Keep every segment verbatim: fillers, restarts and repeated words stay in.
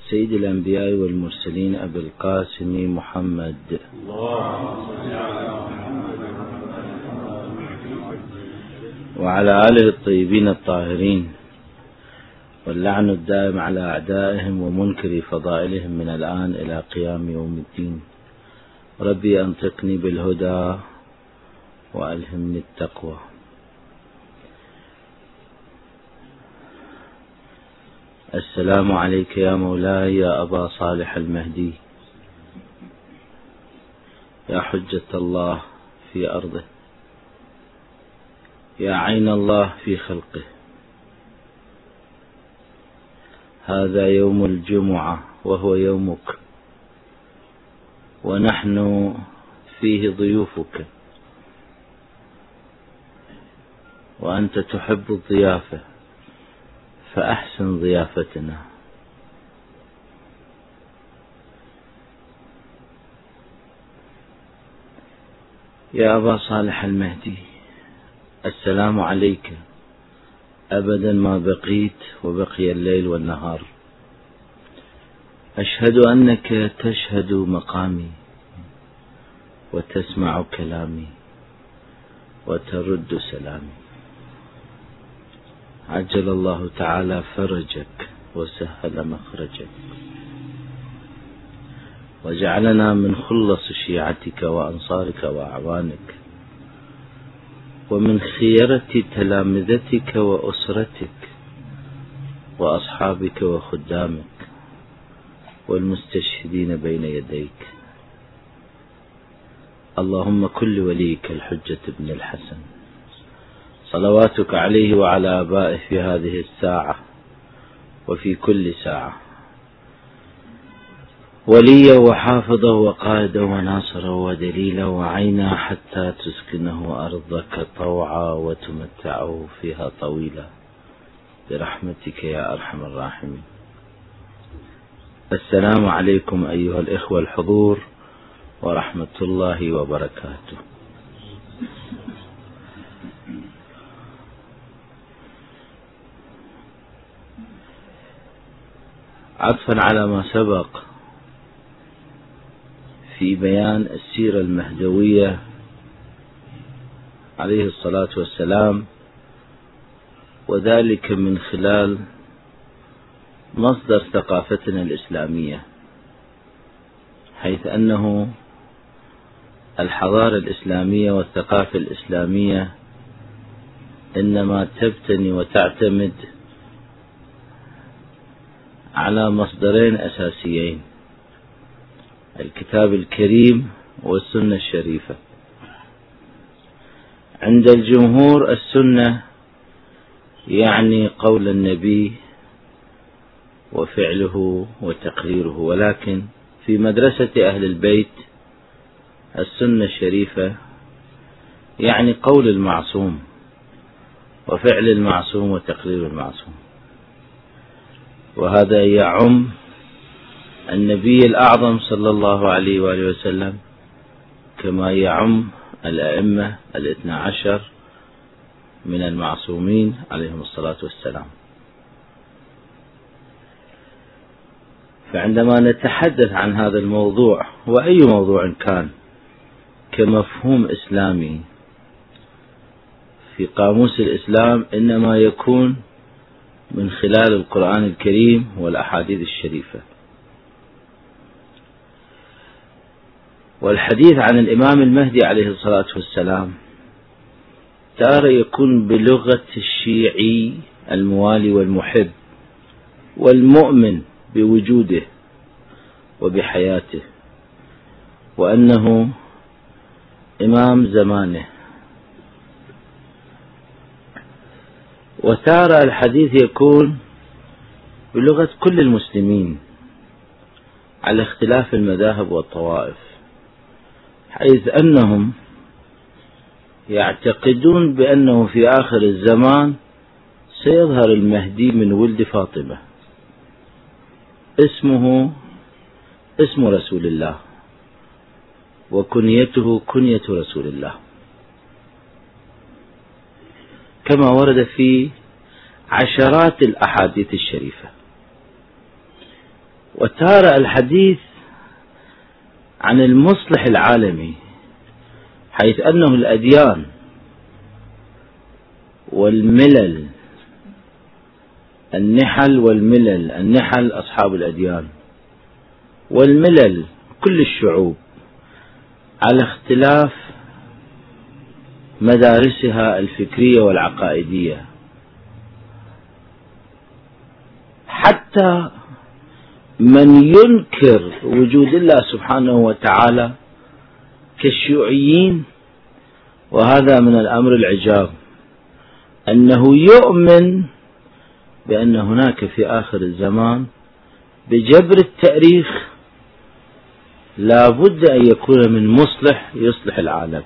سيد الأنبياء والمرسلين أبي القاسم محمد وعلى آله الطيبين الطاهرين، واللعن الدائم على أعدائهم ومنكر فضائلهم من الآن إلى قيام يوم الدين. ربي أنطقني بالهدى وألهمني التقوى. السلام عليك يا مولاي يا أبا صالح المهدي، يا حجة الله في أرضه، يا عين الله في خلقه. هذا يوم الجمعة وهو يومك، ونحن فيه ضيوفك، وأنت تحب الضيافة فأحسن ضيافتنا. يا أبا صالح المهدي، السلام عليك أبدا ما بقيت وبقي الليل والنهار. أشهد أنك تشهد مقامي وتسمع كلامي وترد سلامي. عجل الله تعالى فرجك وسهل مخرجك، وجعلنا من خلص شيعتك وأنصارك وأعوانك، ومن خيرة تلامذتك وأسرتك وأصحابك وخدامك والمستشهدين بين يديك. اللهم كل وليك الحجة بن الحسن صلواتك عليه وعلى آبائه في هذه الساعة وفي كل ساعة، وليا وحافظا وقائدا وناصرا ودليلا وعينا، حتى تسكنه أرضك طوعا وتمتعه فيها طويلا برحمتك يا أرحم الراحمين. السلام عليكم أيها الإخوة الحضور ورحمة الله وبركاته. عطفا على ما سبق في بيان السيرة المهدوية عليه الصلاة والسلام، وذلك من خلال مصدر ثقافتنا الإسلامية، حيث أنه الحضارة الإسلامية والثقافة الإسلامية إنما تبتني وتعتمد على مصدرين أساسيين: الكتاب الكريم والسنة الشريفة. عند الجمهور السنة يعني قول النبي وفعله وتقريره، ولكن في مدرسة أهل البيت السنة الشريفة يعني قول المعصوم وفعل المعصوم وتقرير المعصوم، وهذا يعم النبي الأعظم صلى الله عليه وآله وسلم كما يعم الأئمة الاثنى عشر من المعصومين عليهم الصلاة والسلام. فعندما نتحدث عن هذا الموضوع وأي موضوع كان كمفهوم إسلامي في قاموس الإسلام، إنما يكون من خلال القرآن الكريم والأحاديث الشريفة. والحديث عن الإمام المهدي عليه الصلاة والسلام تارة يكون بلغة الشيعي الموالي والمحب والمؤمن بوجوده وبحياته، وأنه إمام زمانه. وتارة الحديث يكون بلغة كل المسلمين على اختلاف المذاهب والطوائف، حيث أنهم يعتقدون بأنه في آخر الزمان سيظهر المهدي من ولد فاطمة، اسمه اسم رسول الله وكنيته كنية رسول الله، كما ورد في عشرات الأحاديث الشريفة. وتارة الحديث عن المصلح العالمي، حيث أنه الأديان والملل، النحل والملل، النحل أصحاب الأديان والملل كل الشعوب على اختلاف مدارسها الفكرية والعقائدية، حتى من ينكر وجود الله سبحانه وتعالى كالشيوعيين، وهذا من الأمر العجاب أنه يؤمن بأن هناك في آخر الزمان بجبر التاريخ لا بد أن يكون من مصلح يصلح العالم.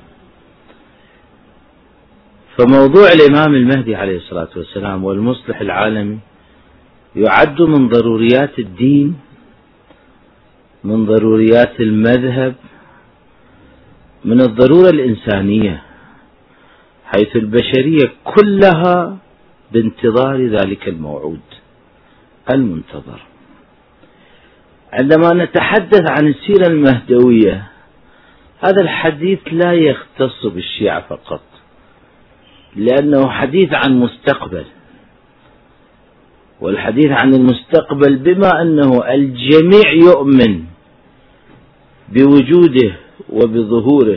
فموضوع الإمام المهدي عليه الصلاة والسلام والمصلح العالمي يعد من ضروريات الدين، من ضروريات المذهب، من الضرورة الإنسانية، حيث البشرية كلها بانتظار ذلك الموعود المنتظر. عندما نتحدث عن السيرة المهدوية، هذا الحديث لا يختص بالشيعة فقط، لأنه حديث عن مستقبل، والحديث عن المستقبل بما أنه الجميع يؤمن بوجوده وبظهوره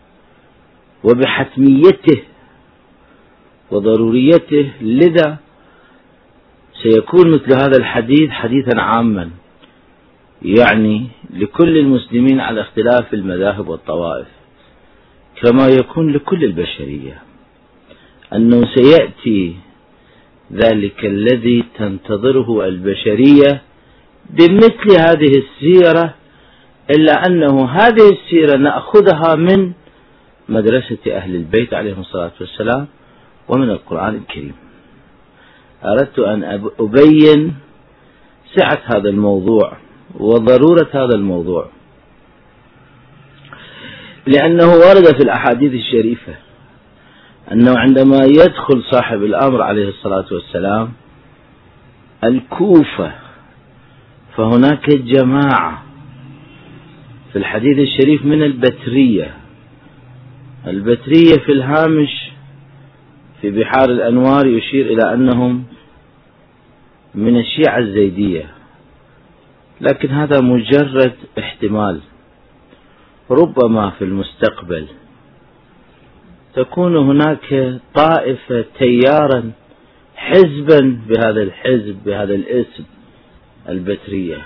وبحتميته وضروريته، لذا سيكون مثل هذا الحديث حديثا عاما يعني لكل المسلمين على اختلاف المذاهب والطوائف، كما يكون لكل البشرية، أنه سيأتي ذلك الذي تنتظره البشرية بمثل هذه السيرة، إلا أنه هذه السيرة نأخذها من مدرسة أهل البيت عليهم الصلاة والسلام ومن القرآن الكريم. أردت أن أبين سعة هذا الموضوع وضرورة هذا الموضوع، لأنه ورد في الأحاديث الشريفة أنه عندما يدخل صاحب الأمر عليه الصلاة والسلام الكوفة فهناك جماعة في الحديث الشريف من البترية. البترية في الهامش في بحار الأنوار يشير إلى أنهم من الشيعة الزيدية، لكن هذا مجرد احتمال، ربما في المستقبل تكون هناك طائفة تيارا حزبا بهذا الحزب بهذا الاسم البترية،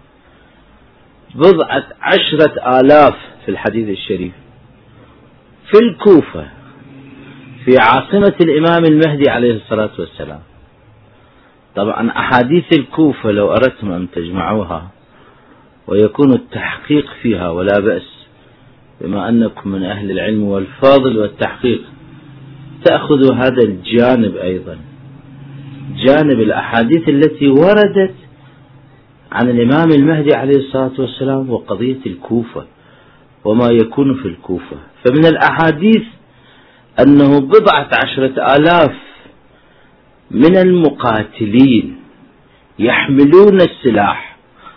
بضعة عشرة آلاف في الحديث الشريف في الكوفة في عاصمة الإمام المهدي عليه الصلاة والسلام. طبعا أحاديث الكوفة لو أردتم أن تجمعوها ويكون التحقيق فيها ولا بأس، بما أنكم من أهل العلم والفاضل والتحقيق، تأخذوا هذا الجانب أيضا، جانب الأحاديث التي وردت عن الإمام المهدي عليه الصلاة والسلام وقضية الكوفة وما يكون في الكوفة. فمن الأحاديث أنه بضعة عشرة آلاف من المقاتلين يحملون السلاح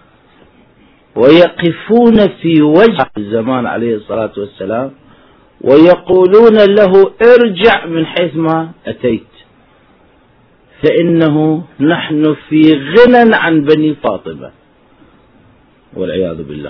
ويقفون في وجه الزمان عليه الصلاة والسلام ويقولون له ارجع من حيث ما أتيت، فإنه نحن في غنى عن بني فاطمة والعياذ بالله.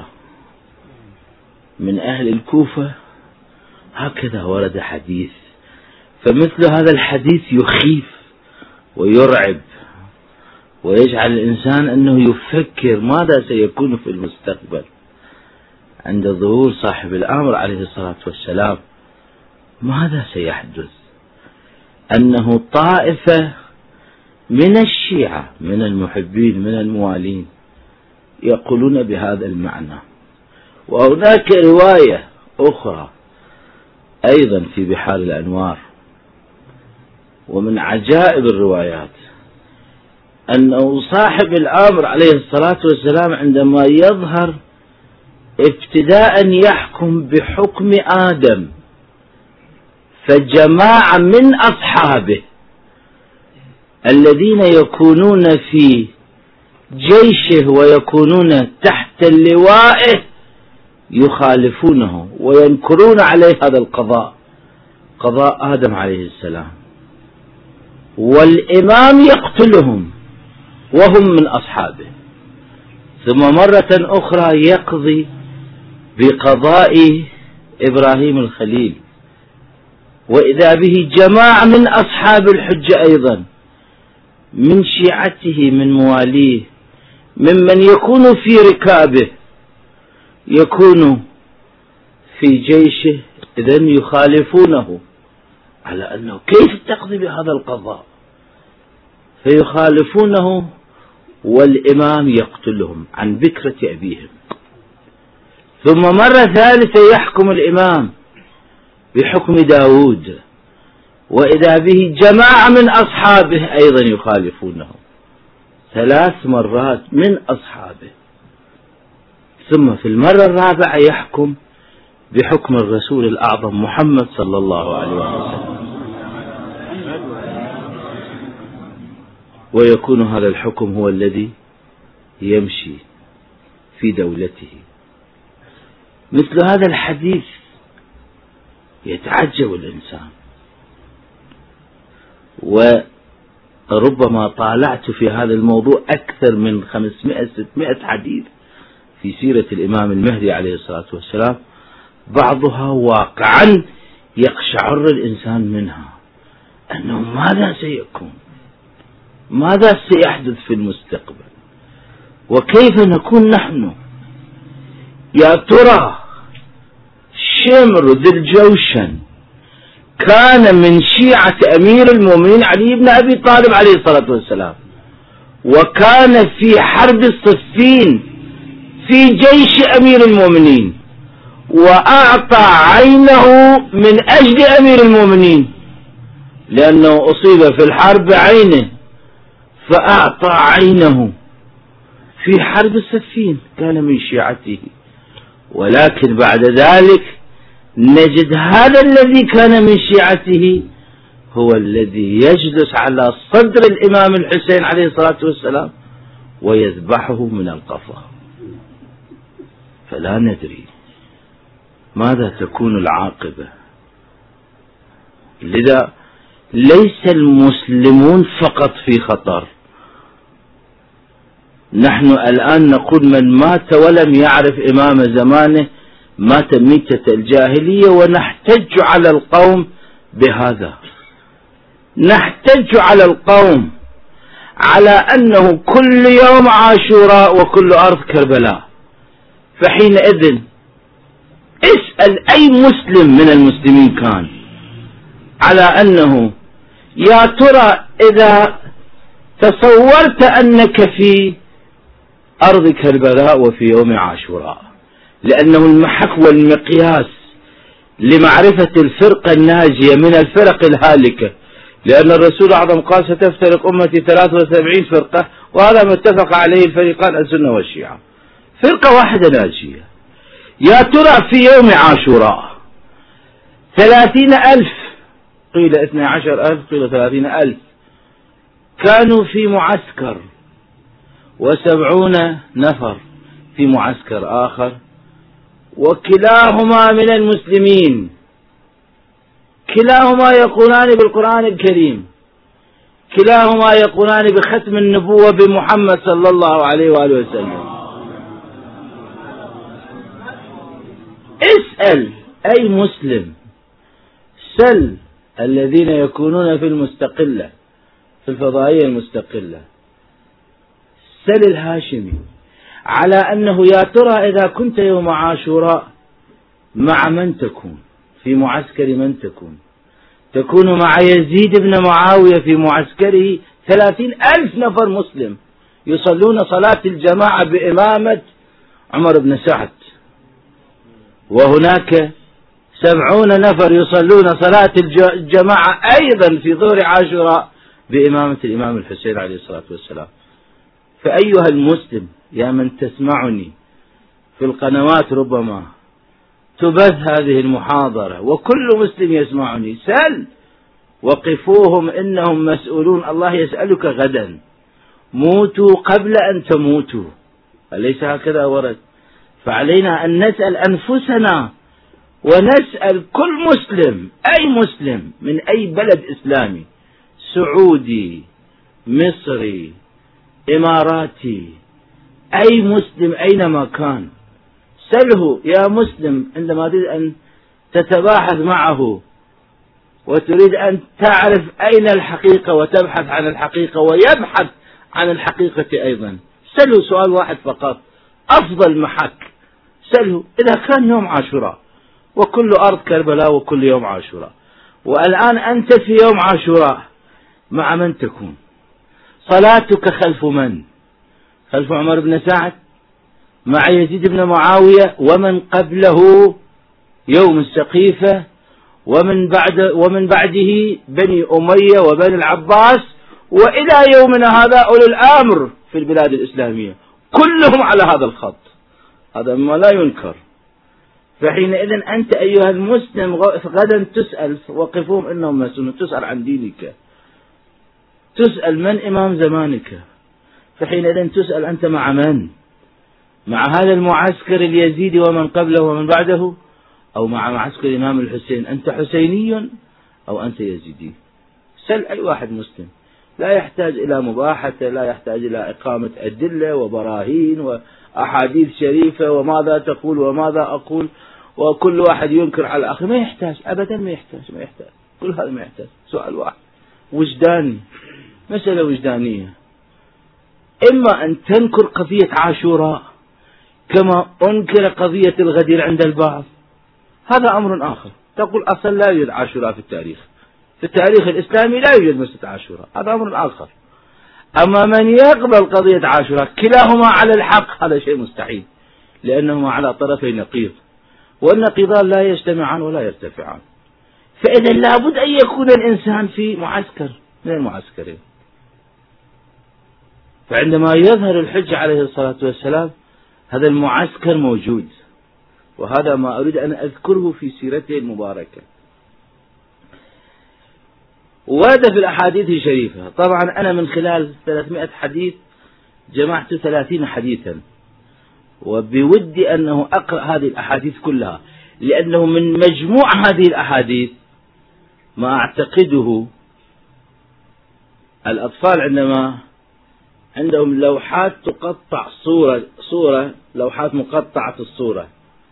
من أهل الكوفة هكذا ورد حديث، فمثل هذا الحديث يخيف ويرعب ويجعل الإنسان أنه يفكر ماذا سيكون في المستقبل عند ظهور صاحب الأمر عليه الصلاة والسلام. ماذا سيحدث؟ أنه طائفة من الشيعة من المحبين من الموالين يقولون بهذا المعنى. وهناك رواية أخرى أيضا في بحار الأنوار، ومن عجائب الروايات أنه صاحب الأمر عليه الصلاة والسلام عندما يظهر ابتداء يحكم بحكم آدم، فجماعة من أصحابه الذين يكونون في جيشه ويكونون تحت اللواء يخالفونه وينكرون عليه هذا القضاء، قضاء آدم عليه السلام، والإمام يقتلهم وهم من أصحابه، ثم مرة أخرى يقضي بقضاء إبراهيم الخليل، وإذا به جماعة من أصحاب الحجة أيضا من شيعته من مواليه ممن يكون في ركابه يكون في جيشه، إذن يخالفونه على أنه كيف تقضي بهذا القضاء، فيخالفونه والإمام يقتلهم عن بكرة أبيهم. ثم مرة ثالثة يحكم الإمام بحكم داود، وإذا به جماعة من أصحابه أيضا يخالفونه ثلاث مرات من أصحابه. ثم في المرة الرابعة يحكم بحكم الرسول الأعظم محمد صلى الله عليه وسلم، ويكون هذا الحكم هو الذي يمشي في دولته. مثل هذا الحديث يتعجب الإنسان، وربما طالعت في هذا الموضوع أكثر من خمسمائة ستمائة حديث في سيرة الإمام المهدي عليه الصلاة والسلام، بعضها واقعا يقشعر الإنسان منها أنه ماذا سيكون، ماذا سيحدث في المستقبل، وكيف نكون نحن. يا ترى شمر ذي الجوشن كان من شيعة أمير المؤمنين علي بن أبي طالب عليه الصلاة والسلام، وكان في حرب الصفين في جيش أمير المؤمنين، وأعطى عينه من أجل أمير المؤمنين لأنه أصيب في الحرب بعينه، فأعطى عينه في حرب الصفين، كان من شيعته. ولكن بعد ذلك نجد هذا الذي كان من شيعته هو الذي يجلس على صدر الإمام الحسين عليه الصلاة والسلام ويذبحه من القفا. فلا ندري ماذا تكون العاقبة. لذا ليس المسلمون فقط في خطر، نحن الآن نقول من مات ولم يعرف إمام زمانه مات ميتة الجاهلية، ونحتج على القوم بهذا، نحتج على القوم على أنه كل يوم عاشوراء وكل أرض كربلاء. فحينئذ اسأل أي مسلم من المسلمين كان على أنه يا ترى إذا تصورت أنك في أرض كربلاء وفي يوم عاشوراء، لأنه المحك والمقياس لمعرفة الفرقة الناجية من الفرق الهالكة، لأن الرسول الأعظم قال ستفترق أمتي ثلاثة وسبعين فرقة، وهذا ما اتفق عليه الفريقان السنة والشيعة، فرقة واحدة ناجية. يا ترى في يوم عاشوراء ثلاثين ألف، قيل اثنى عشر ألف، قيل ثلاثين ألف كانوا في معسكر، وسبعون نفر في معسكر آخر، وكلاهما من المسلمين، كلاهما يقولان بالقرآن الكريم، كلاهما يقولان بختم النبوة بمحمد صلى الله عليه وآله وسلم. اسأل أي مسلم، سل الذين يكونون في المستقلة، في الفضائية المستقلة، سل الهاشمي على أنه يا ترى إذا كنت يوم عاشوراء مع من تكون، في معسكر من تكون؟ تكون مع يزيد بن معاوية في معسكره ثلاثين ألف نفر مسلم يصلون صلاة الجماعة بإمامة عمر بن سعد، وهناك سبعون نفر يصلون صلاة الجماعة أيضا في ظهر عاشوراء بإمامة الإمام الحسين عليه الصلاة والسلام. فأيها المسلم يا من تسمعني في القنوات، ربما تبث هذه المحاضرة وكل مسلم يسمعني، سل وقفوهم إنهم مسؤولون، الله يسألك غدا موتوا قبل أن تموتوا، أليس هكذا ورد؟ فعلينا أن نسأل أنفسنا ونسأل كل مسلم، أي مسلم من أي بلد إسلامي، سعودي، مصري، إماراتي، أي مسلم أينما كان، سله يا مسلم عندما تريد أن تتباحث معه وتريد أن تعرف أين الحقيقة وتبحث عن الحقيقة ويبحث عن الحقيقة أيضا، سله سؤال واحد فقط، أفضل محك، سله إذا كان يوم عاشوراء وكل أرض كربلاء وكل يوم عاشوراء، والآن أنت في يوم عاشوراء مع من تكون؟ صلاتك خلف من؟ خلف عمر بن سعد، مع يزيد بن معاوية، ومن قبله يوم السقيفة، ومن بعد ومن بعده بني أمية وبني العباس، وإلى يومنا هذا أولي الأمر في البلاد الإسلامية كلهم على هذا الخط، هذا ما لا ينكر. فحينئذ أنت أيها المسلم غدا تسأل، وقفهم إنهم مسؤولون، تسأل عن دينك، تسأل من إمام زمانك، فحينئذ تسأل أنت مع من؟ مع هذا المعسكر اليزيدي ومن قبله ومن بعده، أو مع معسكر الإمام الحسين؟ أنت حسيني أو أنت يزيدي؟ سل أي واحد مسلم، لا يحتاج إلى مباحثة، لا يحتاج إلى إقامة أدلة وبراهين وأحاديث شريفة وماذا تقول وماذا أقول وكل واحد ينكر على الآخر، ما يحتاج أبدا، ما يحتاج ما يحتاج كل هذا ما يحتاج. سؤال واحد وجداني، مسألة وجدانية، إما أن تنكر قضية عاشوراء كما أنكر قضية الغدير عند البعض، هذا أمر آخر، تقول أصلا لا يوجد عاشوراء في التاريخ، في التاريخ الإسلامي لا يوجد مسجد عاشوراء، هذا أمر آخر. أما من يقبل قضية عاشوراء كلاهما على الحق، هذا شيء مستحيل، لأنهما على طرفي نقيض، والنقيضان لا يجتمعان ولا يرتفعان. فإذا لابد أن يكون الإنسان في معسكر من المعسكرين. فعندما يظهر الحج عليه الصلاة والسلام هذا المعسكر موجود، وهذا ما أريد أن أذكره في سيرته المباركة. ورد في الأحاديث الشريفة، طبعا أنا من خلال ثلاثمائة حديث جمعت ثلاثين حديثا، وبودي أنه أقرأ هذه الأحاديث كلها، لأنه من مجموع هذه الأحاديث ما أعتقده الأطفال عندما عندهم لوحات تقطع صورة صورة لوحات مقطعة الصورة،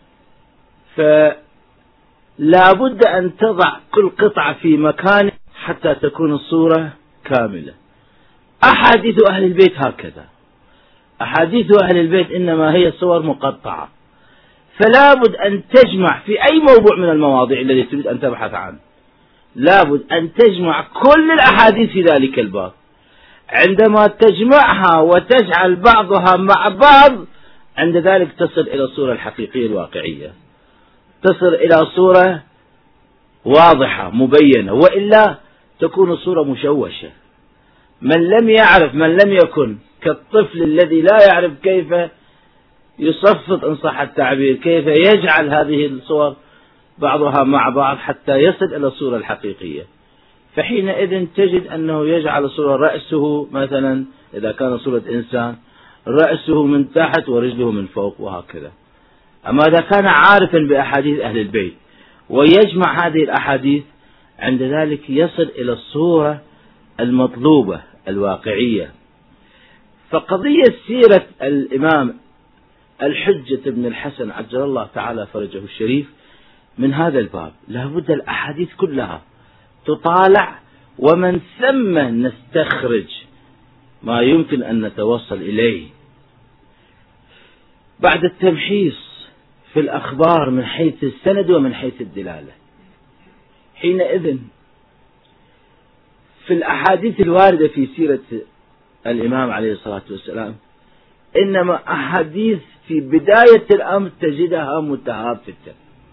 فلا بد أن تضع كل قطعة في مكان حتى تكون الصورة كاملة. أحاديث أهل البيت هكذا، أحاديث أهل البيت إنما هي صور مقطعة، فلا بد أن تجمع في أي موضوع من المواضيع التي تريد أن تبحث عنه، لا بد أن تجمع كل الأحاديث في ذلك الباب. عندما تجمعها وتجعل بعضها مع بعض، عند ذلك تصل إلى الصورة الحقيقية الواقعية، تصل إلى صورة واضحة مبينة، وإلا تكون الصورة مشوشة. من لم يعرف، من لم يكن كالطفل الذي لا يعرف كيف يصفط إن صح التعبير، كيف يجعل هذه الصور بعضها مع بعض حتى يصل إلى الصورة الحقيقية، فحينئذ تجد أنه يجعل الصورة رأسه مثلا إذا كان صورة إنسان رأسه من تحت ورجله من فوق وهكذا. أما إذا كان عارفا بأحاديث أهل البيت ويجمع هذه الأحاديث، عند ذلك يصل إلى الصورة المطلوبة الواقعية. فقضية سيرة الإمام الحجة بن الحسن عجل الله تعالى فرجه الشريف من هذا الباب، لابد الأحاديث كلها تطالع، ومن ثم نستخرج ما يمكن أن نتوصل إليه بعد التمحيص في الأخبار من حيث السند ومن حيث الدلالة. حينئذ في الأحاديث الواردة في سيرة الإمام عليه الصلاة والسلام إنما أحاديث في بداية الأمر تجدها متهافتة،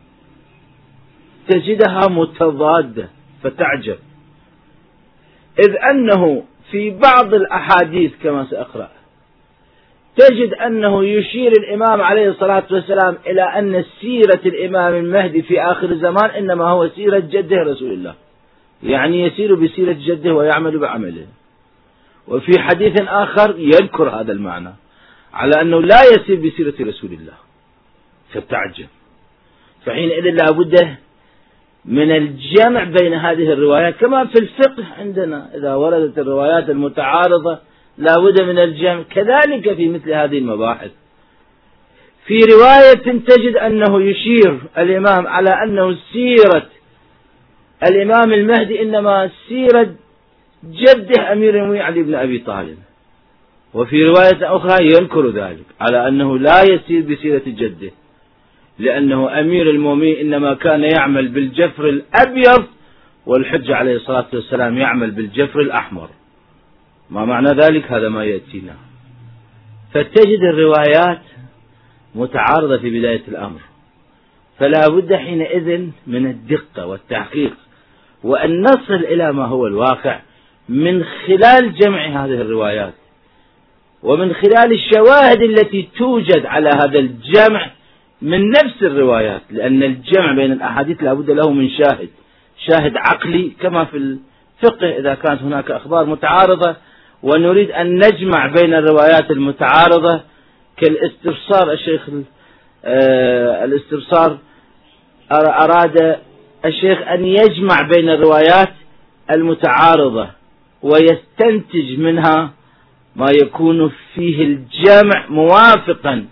تجدها متضادة، فتعجب، إذ أنه في بعض الأحاديث كما سأقرأ تجد أنه يشير الإمام عليه الصلاة والسلام إلى أن سيرة الإمام المهدي في آخر الزمان إنما هو سيرة جده رسول الله، يعني يسير بسيرة جده ويعمل بعمله. وفي حديث آخر يذكر هذا المعنى على أنه لا يسير بسيرة رسول الله، فتعجب. فحينئذ لا بد من الجمع بين هذه الروايات، كما في الفقه عندنا إذا وردت الروايات المتعارضة لا بد من الجمع، كذلك في مثل هذه المباحث. في رواية تجد أنه يشير الإمام على أنه سيرة الإمام المهدي إنما سيرة جده أمير المؤمنين علي بن أبي طالب، وفي رواية أخرى ينكر ذلك على أنه لا يسير بسيرة جده، لأنه أمير المؤمنين إنما كان يعمل بالجفر الأبيض والحج عليه الصلاة والسلام يعمل بالجفر الأحمر. ما معنى ذلك؟ هذا ما يأتينا. فتجد الروايات متعارضة في بداية الأمر، فلا بد حينئذ من الدقة والتحقيق وأن نصل إلى ما هو الواقع من خلال جمع هذه الروايات ومن خلال الشواهد التي توجد على هذا الجمع من نفس الروايات، لأن الجمع بين الأحاديث لا بد له من شاهد، شاهد عقلي كما في الفقه إذا كانت هناك أخبار متعارضة ونريد أن نجمع بين الروايات المتعارضة كالاستبصار. الشيخ آه الاستبصار أراد الشيخ أن يجمع بين الروايات المتعارضة ويستنتج منها ما يكون فيه الجمع موافقا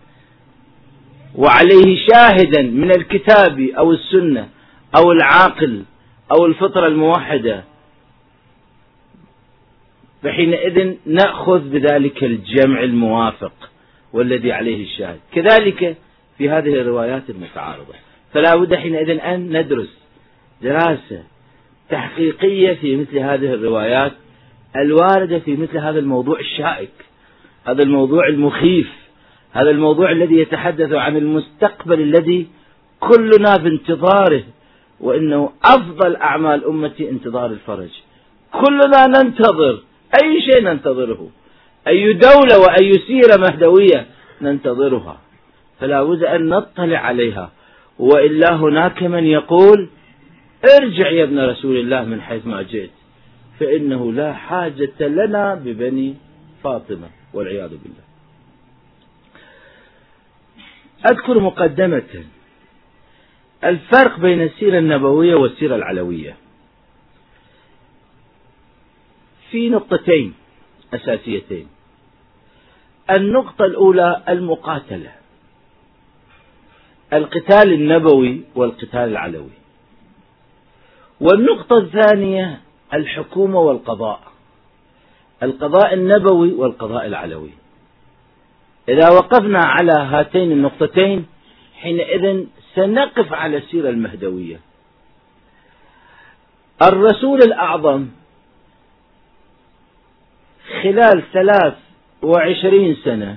وعليه شاهدا من الكتاب أو السنة أو العاقل أو الفطرة الموحدة، فحينئذ نأخذ بذلك الجمع الموافق والذي عليه الشاهد. كذلك في هذه الروايات المتعارضة، فلا بد حينئذ أن ندرس دراسة تحقيقية في مثل هذه الروايات الواردة في مثل هذا الموضوع الشائك، هذا الموضوع المخيف، هذا الموضوع الذي يتحدث عن المستقبل الذي كلنا في انتظاره، وإنه أفضل أعمال أمتي انتظار الفرج. كلنا ننتظر أي شيء ننتظره، أي دولة وأي سيرة مهدوية ننتظرها، فلا بد أن نطلع عليها، وإلا هناك من يقول ارجع يا ابن رسول الله من حيث ما جئت، فإنه لا حاجة لنا ببني فاطمة والعياذ بالله. أذكر مقدمة الفرق بين السيرة النبوية والسيرة العلوية في نقطتين أساسيتين. النقطة الأولى المقاتلة، القتال النبوي والقتال العلوي. والنقطة الثانية الحكومة والقضاء، القضاء النبوي والقضاء العلوي. إذا وقفنا على هاتين النقطتين حينئذ سنقف على السيرة المهدوية. الرسول الأعظم خلال ثلاث وعشرين سنة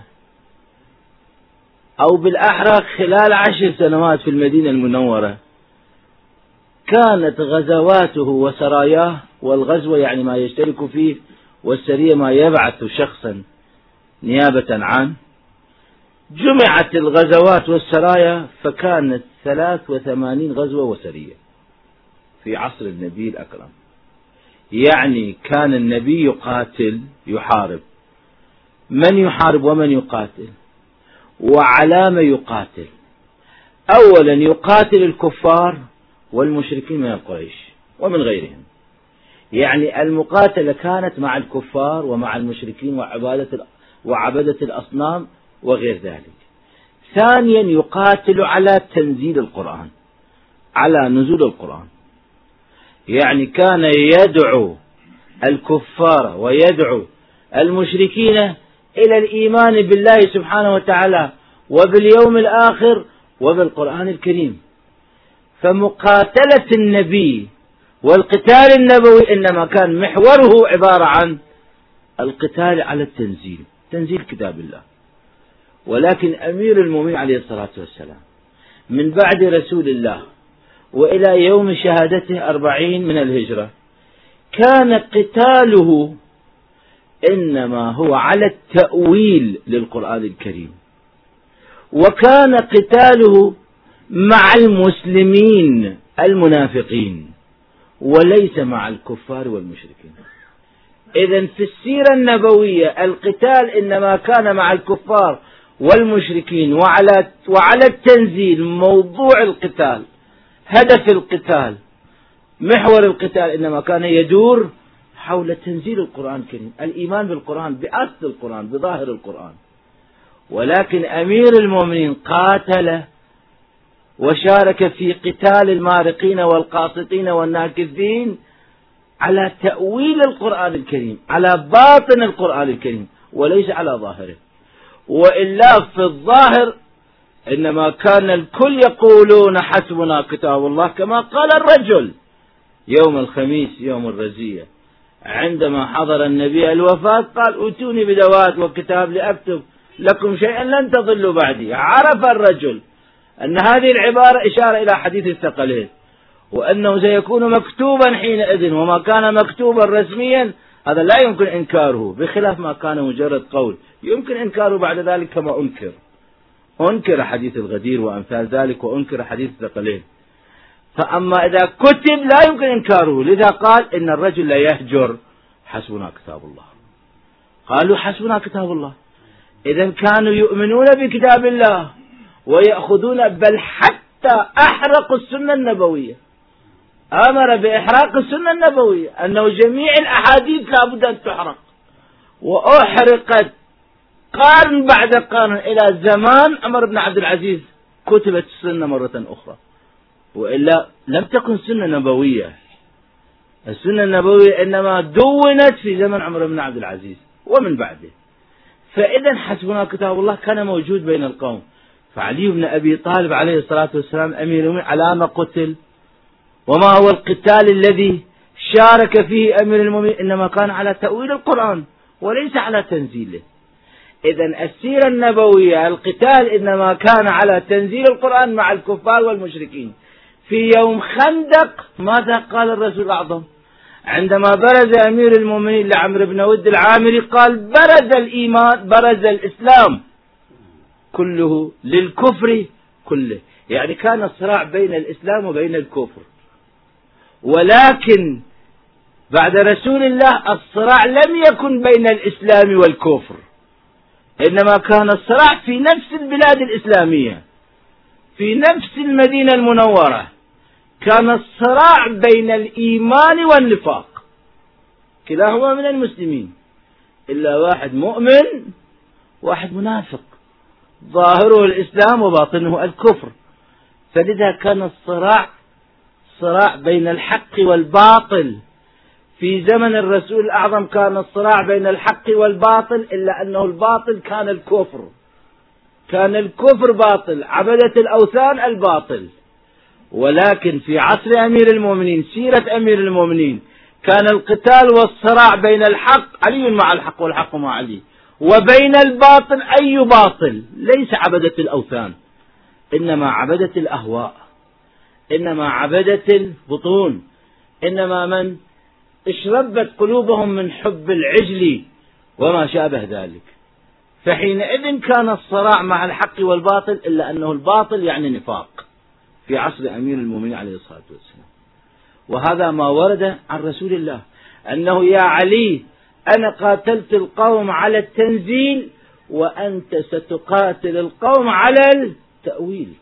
أو بالأحرى خلال عشر سنوات في المدينة المنورة كانت غزواته وسراياه، والغزوة يعني ما يشترك فيه، والسرية ما يبعث شخصا نيابة عنه. جمعت الغزوات والسرايا فكانت ثلاث وثمانين غزوة وسرية في عصر النبي الأكرم. يعني كان النبي يقاتل يحارب. من يحارب ومن يقاتل وعلى ما يقاتل؟ أولا يقاتل الكفار والمشركين من قريش ومن غيرهم، يعني المقاتلة كانت مع الكفار ومع المشركين وعبادة وعبدة الأصنام وغير ذلك. ثانيا يقاتل على تنزيل القرآن، على نزول القرآن، يعني كان يدعو الكفار ويدعو المشركين إلى الإيمان بالله سبحانه وتعالى وباليوم الآخر وبالقرآن الكريم. فمقاتلة النبي والقتال النبوي إنما كان محوره عبارة عن القتال على التنزيل، تنزيل كتاب الله. ولكن أمير المؤمنين عليه الصلاة والسلام من بعد رسول الله وإلى يوم شهادته أربعين من الهجرة كان قتاله إنما هو على التأويل للقرآن الكريم، وكان قتاله مع المسلمين المنافقين وليس مع الكفار والمشركين. إذن في السيرة النبوية القتال إنما كان مع الكفار والمشركين، وعلى وعلى التنزيل موضوع القتال، هدف القتال، محور القتال إنما كان يدور حول تنزيل القرآن الكريم، الإيمان بالقرآن، بأصل القرآن، بظاهر القرآن. ولكن أمير المؤمنين قاتل وشارك في قتال المارقين والقاسطين والناكثين على تأويل القرآن الكريم، على باطن القرآن الكريم، وليس على ظاهره. وإلا في الظاهر إنما كان الكل يقولون حسبنا كتاب الله، كما قال الرجل يوم الخميس يوم الرزية عندما حضر النبي الوفاة، قال أوتوني بدوات وكتاب لأكتب لكم شيئا لن تضلوا بعدي. عرف الرجل أن هذه العبارة إشارة إلى حديث الثقلين، وأنه سيكون مكتوبا حينئذ، وما كان مكتوبا رسميا هذا لا يمكن إنكاره، بخلاف ما كان مجرد قول يمكن إنكاره بعد ذلك، كما أنكر أنكر حديث الغدير وأمثال ذلك، وأنكر حديث الثقلين. فأما إذا كتب لا يمكن إنكاره، لذا قال إن الرجل لا يهجر حسبنا كتاب الله. قالوا حسبنا كتاب الله، إذا كانوا يؤمنون بكتاب الله ويأخذون، بل حتى أحرقوا السنة النبوية، أمر بإحراق السنة النبوية، أنه جميع الأحاديث لا بد أن تحرق، وأحرقت قرن بعد قرن إلى زمان عمر بن عبد العزيز كتبت السنة مرة أخرى، وإلا لم تكن سنة نبوية. السنة النبوية إنما دونت في زمن عمر بن عبد العزيز ومن بعده. فإذا حسبنا كتاب الله كان موجود بين القوم. فعلي بن أبي طالب عليه الصلاة والسلام أمير المؤمنين على ما قتل، وما هو القتال الذي شارك فيه أمير المؤمنين؟ إنما كان على تأويل القرآن وليس على تنزيله. إذن السيرة النبوية القتال إنما كان على تنزيل القرآن مع الكفار والمشركين. في يوم خندق ماذا قال الرسول الأعظم عندما برز أمير المؤمنين لعمرو بن ود العامري؟ قال برز الإيمان، برز الإسلام كله للكفر كله. يعني كان الصراع بين الإسلام وبين الكفر، ولكن بعد رسول الله الصراع لم يكن بين الإسلام والكفر، إنما كان الصراع في نفس البلاد الإسلامية، في نفس المدينة المنورة، كان الصراع بين الإيمان والنفاق، كلاهما من المسلمين، إلا واحد مؤمن واحد منافق، ظاهره الإسلام وباطنه الكفر. فلذا كان الصراع صراع بين الحق والباطل. في زمن الرسول الأعظم كان الصراع بين الحق والباطل، إلا أنه الباطل كان الكفر، كان الكفر باطل، عبدة الأوثان الباطل. ولكن في عصر أمير المؤمنين، سيرة أمير المؤمنين، كان القتال والصراع بين الحق، علي مع الحق والحق مع علي، وبين الباطل. أي باطل؟ ليس عبدة الأوثان، إنما عبدة الأهواء، إنما عبدة البطون، إنما من اشربت قلوبهم من حب العجل وما شابه ذلك. فحينئذ كان الصراع مع الحق والباطل، إلا أنه الباطل يعني نفاق في عصر أمير المؤمنين عليه الصلاة والسلام. وهذا ما ورد عن رسول الله، أنه يا علي أنا قاتلت القوم على التنزيل وأنت ستقاتل القوم على التأويل.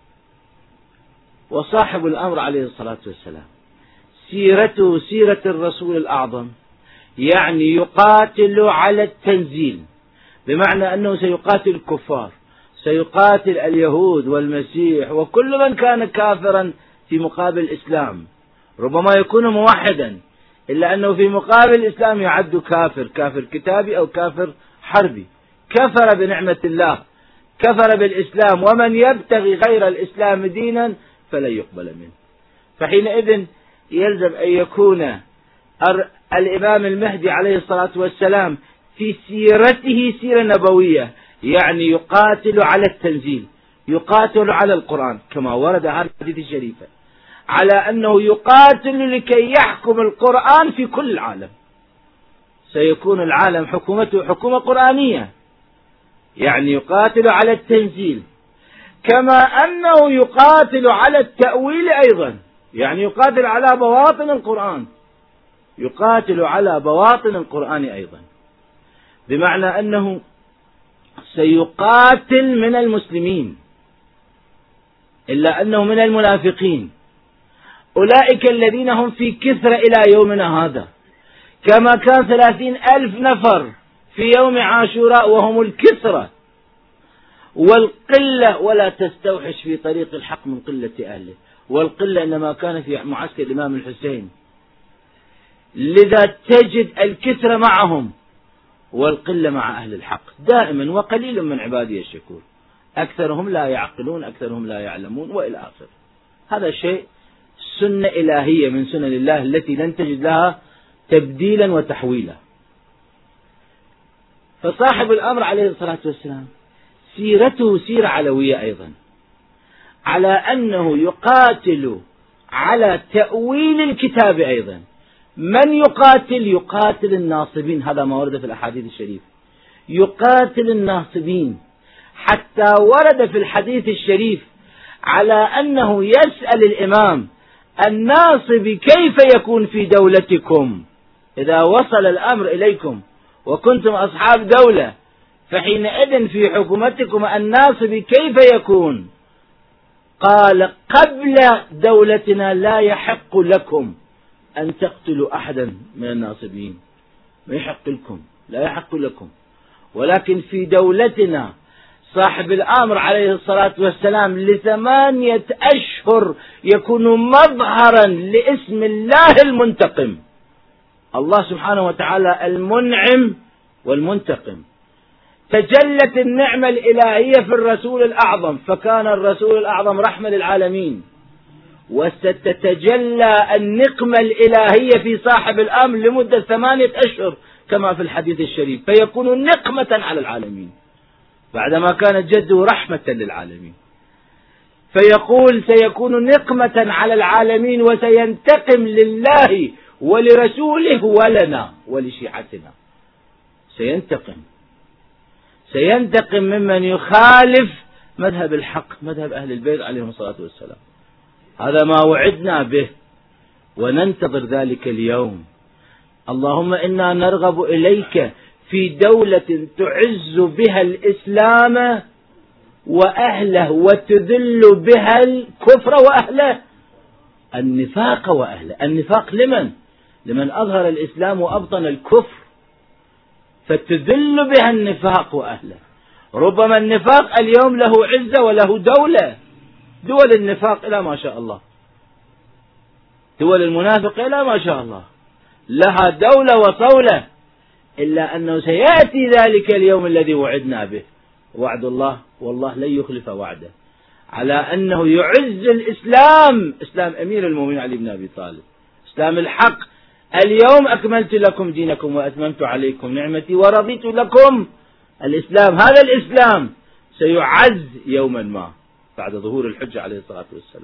وصاحب الأمر عليه الصلاة والسلام سيرته سيرة الرسول الأعظم، يعني يقاتل على التنزيل، بمعنى أنه سيقاتل الكفار، سيقاتل اليهود والمسيح وكل من كان كافرا في مقابل الإسلام. ربما يكون موحدا، إلا أنه في مقابل الإسلام يعد كافر، كافر كتابي أو كافر حربي، كفر بنعمة الله، كفر بالإسلام، ومن يبتغي غير الإسلام دينا فلن يقبل منه. فحينئذ يلزم أن يكون الإمام المهدي عليه الصلاة والسلام في سيرته سيرة نبوية، يعني يقاتل على التنزيل، يقاتل على القرآن، كما ورد هذه الحديث الشريفة، على أنه يقاتل لكي يحكم القرآن في كل العالم. سيكون العالم حكومته حكومة قرآنية، يعني يقاتل على التنزيل، كما أنه يقاتل على التأويل أيضا، يعني يقاتل على بواطن القرآن، يقاتل على بواطن القرآن أيضا، بمعنى أنه سيقاتل من المسلمين، إلا أنه من المنافقين، أولئك الذين هم في كثرة إلى يومنا هذا، كما كان ثلاثين ألف نفر في يوم عاشوراء وهم الكثرة والقلة، ولا تستوحش في طريق الحق من قلة أهله، والقلة إنما كان في معسكر الإمام الحسين، لذا تجد الكثرة معهم والقلة مع أهل الحق دائما، وقليل من عبادي الشكور، أكثرهم لا يعقلون، أكثرهم لا يعلمون، وإلى آخره. هذا شيء سنة إلهية من سنن الله التي لن تجد لها تبديلا وتحويلا. فصاحب الأمر عليه الصلاة والسلام سيرته سيرة علوية أيضا، على أنه يقاتل على تأويل الكتاب أيضا. من يقاتل؟ يقاتل الناصبين، هذا ما ورد في الأحاديث الشريفة، يقاتل الناصبين، حتى ورد في الحديث الشريف على أنه يسأل الإمام الناصب كيف يكون في دولتكم إذا وصل الأمر إليكم وكنتم أصحاب دولة، فحينئذ في حكومتكم الناصب كيف يكون؟ قال قبل دولتنا لا يحق لكم أن تقتلوا أحدا من الناصبين، ما يحق لكم، لا يحق لكم، ولكن في دولتنا صاحب الأمر عليه الصلاة والسلام لثمانية أشهر يكون مظهرا لاسم الله المنتقم، الله سبحانه وتعالى المنعم والمنتقم. تجلت النعمة الإلهية في الرسول الأعظم، فكان الرسول الأعظم رحمة للعالمين، وستتجلى النقمة الإلهية في صاحب الأمر لمدة ثمانية أشهر كما في الحديث الشريف، فيكون نقمة على العالمين بعدما كانت جده رحمة للعالمين، فيقول سيكون نقمة على العالمين وسينتقم لله ولرسوله ولنا ولشيعتنا، سينتقم سينتقم ممن يخالف مذهب الحق، مذهب أهل البيت عليهم الصلاة والسلام. هذا ما وعدنا به وننتظر ذلك اليوم. اللهم إنا نرغب إليك في دولة تعز بها الإسلام وأهله وتذل بها الكفر وأهله، النفاق وأهله. النفاق لمن؟ لمن أظهر الإسلام وأبطن الكفر، فتذل بها النفاق وأهله. ربما النفاق اليوم له عزة وله دولة، دول النفاق إلى ما شاء الله، دول المنافق إلى ما شاء الله لها دولة وصولة، إلا أنه سيأتي ذلك اليوم الذي وعدنا به، وعد الله والله لن يخلف وعده، على أنه يعز الإسلام، إسلام أمير المؤمنين علي بن أبي طالب، إسلام الحق. اليوم أكملت لكم دينكم وأتممت عليكم نعمتي ورضيت لكم الإسلام. هذا الإسلام سيعز يوما ما بعد ظهور الحجة عليه الصلاة والسلام.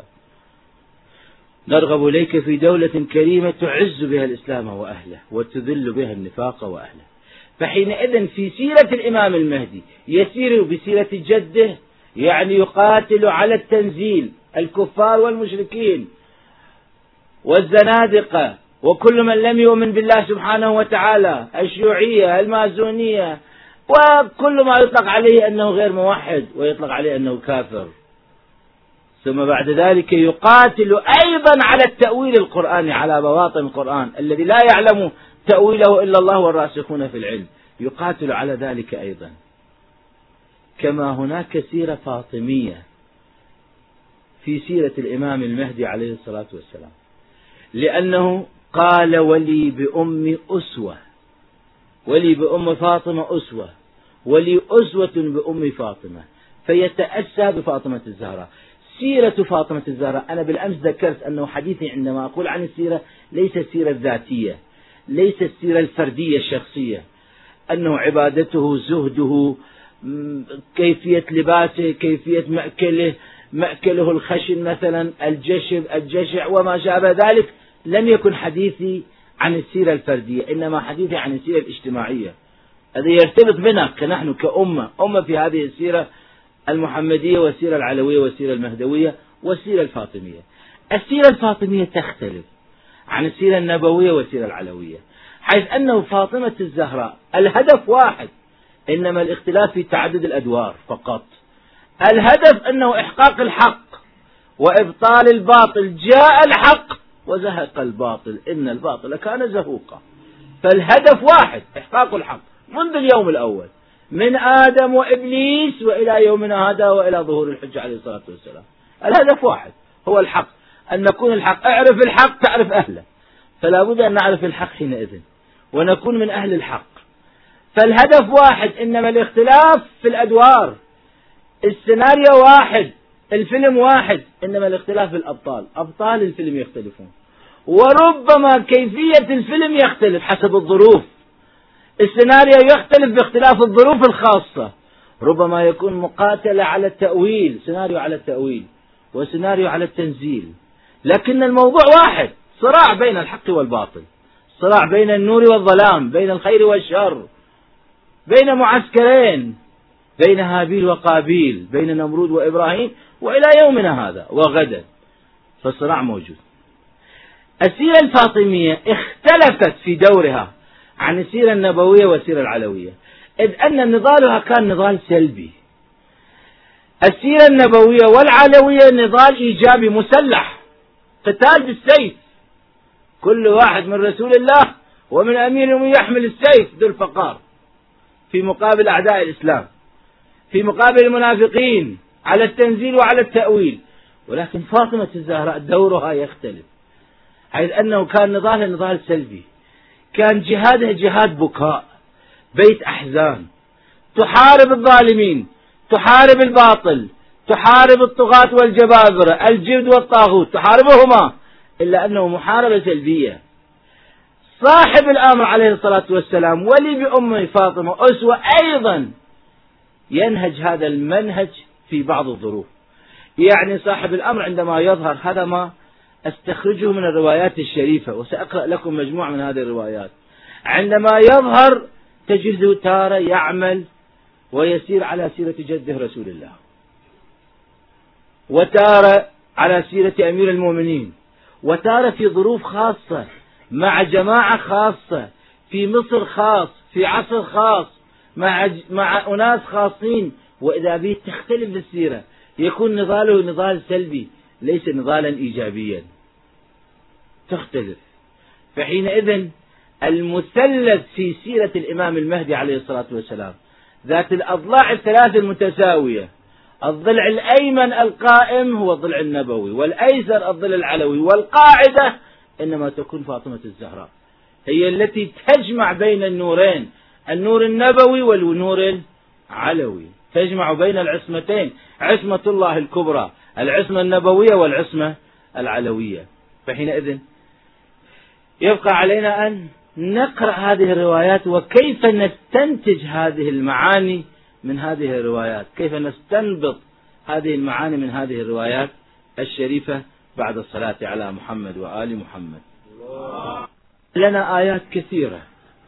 نرغب إليك في دولة كريمة تعز بها الإسلام وأهله وتذل بها النفاق وأهله. فحينئذ في سيرة الإمام المهدي يسير بسيرة جده، يعني يقاتل على التنزيل الكفار والمشركين والزنادقة وكل من لم يؤمن بالله سبحانه وتعالى، الشيوعية المازونية وكل ما يطلق عليه أنه غير موحد ويطلق عليه أنه كافر. ثم بعد ذلك يقاتل أيضا على التأويل القرآني، على بواطن القرآن الذي لا يعلم تأويله إلا الله والراسخون في العلم، يقاتل على ذلك أيضا. كما هناك سيرة فاطمية في سيرة الإمام المهدي عليه الصلاة والسلام، لأنه قال ولي بأم أسوة، ولي بأم فاطمة أسوة، ولي أسوة بأم فاطمة، فيتأسى بفاطمة الزهراء. سيرة فاطمة الزهراء، أنا بالأمس ذكرت أنه حديثي عندما أقول عن السيرة ليس السيرة الذاتية، ليس السيرة الفردية الشخصية، أنه عبادته، زهده، كيفية لباسه، كيفية مأكله، مأكله الخشن مثلا، الجشب، الجشع وما شابه ذلك. لم يكن حديثي عن السيرة الفردية، إنما حديثي عن السيرة الاجتماعية الذي يرتبط بنا كنحن كأمة، أمة في هذه السيرة المحمدية والسيرة العلوية والسيرة المهدوية والسيرة الفاطمية. السيرة الفاطمية تختلف عن السيرة النبوية والسيرة العلوية، حيث أنه فاطمة الزهراء الهدف واحد، إنما الاختلاف في تعدد الأدوار فقط. الهدف أنه إحقاق الحق وإبطال الباطل، جاء الحق وزهق الباطل إن الباطل كان زهوقا. فالهدف واحد، إحقاق الحق منذ اليوم الأول من آدم وإبليس وإلى يومنا هذا وإلى ظهور الحجة عليه الصلاة والسلام. الهدف واحد هو الحق، أن نكون الحق. اعرف الحق تعرف أهله، فلا بد أن نعرف الحق حينئذ ونكون من أهل الحق. فالهدف واحد، إنما الاختلاف في الأدوار. السيناريو واحد، الفيلم واحد، إنما الاختلاف في الأبطال. أبطال الفيلم يختلفون، وربما كيفية الفيلم يختلف حسب الظروف. السيناريو يختلف باختلاف الظروف الخاصة. ربما يكون مقاتلة على التأويل، سيناريو على التأويل، وسيناريو على التنزيل، لكن الموضوع واحد، صراع بين الحق والباطل، صراع بين النور والظلام، بين الخير والشر، بين معسكرين، بين هابيل وقابيل، بين نمرود وإبراهيم، وإلى يومنا هذا وغدا، فالصراع موجود. السيرة الفاطمية اختلفت في دورها عن السيرة النبوية والسيرة العلوية، إذ أن نضالها كان نضال سلبي. السيرة النبوية والعلوية نضال إيجابي مسلح، قتال بالسيف، كل واحد من رسول الله ومن أمير يحمل السيف ذو الفقار في مقابل أعداء الإسلام، في مقابل المنافقين، على التنزيل وعلى التأويل. ولكن فاطمة الزهراء دورها يختلف، حيث أنه كان نضالها نضال سلبي، كان جهادها جهاد بكاء، بيت أحزان، تحارب الظالمين، تحارب الباطل، تحارب الطغاة والجبابرة، الجبد والطاغوت، تحاربهما، إلا أنه محاربة سلبية. صاحب الأمر عليه الصلاة والسلام ولي بأمه فاطمة أسوة أيضا ينهج هذا المنهج في بعض الظروف. يعني صاحب الأمر عندما يظهر، هذا ما أستخرجه من الروايات الشريفة، وسأقرأ لكم مجموعة من هذه الروايات. عندما يظهر تجده تارة يعمل ويسير على سيرة جده رسول الله، وتارة على سيرة أمير المؤمنين، وتارة في ظروف خاصة مع جماعة خاصة في مصر خاص، في عصر خاص، مع مع أناس خاصين، وإذا به تختلف السيرة، يكون نضاله نضال سلبي ليس نضالا إيجابيا، تختلف. فحينئذ المثلث في سيرة الإمام المهدي عليه الصلاة والسلام ذات الأضلاع الثلاث المتساوية، الضلع الأيمن القائم هو الضلع النبوي، والأيسر الضلع العلوي، والقاعدة إنما تكون فاطمة الزهراء هي التي تجمع بين النورين، النور النبوي والنور العلوي، تجمع بين العصمتين، عصمة الله الكبرى، العصمة النبوية والعصمة العلوية. فحينئذ يبقى علينا أن نقرأ هذه الروايات، وكيف نستنتج هذه المعاني من هذه الروايات، كيف نستنبط هذه المعاني من هذه الروايات الشريفة بعد الصلاة على محمد وآل محمد. لنا آيات كثيرة.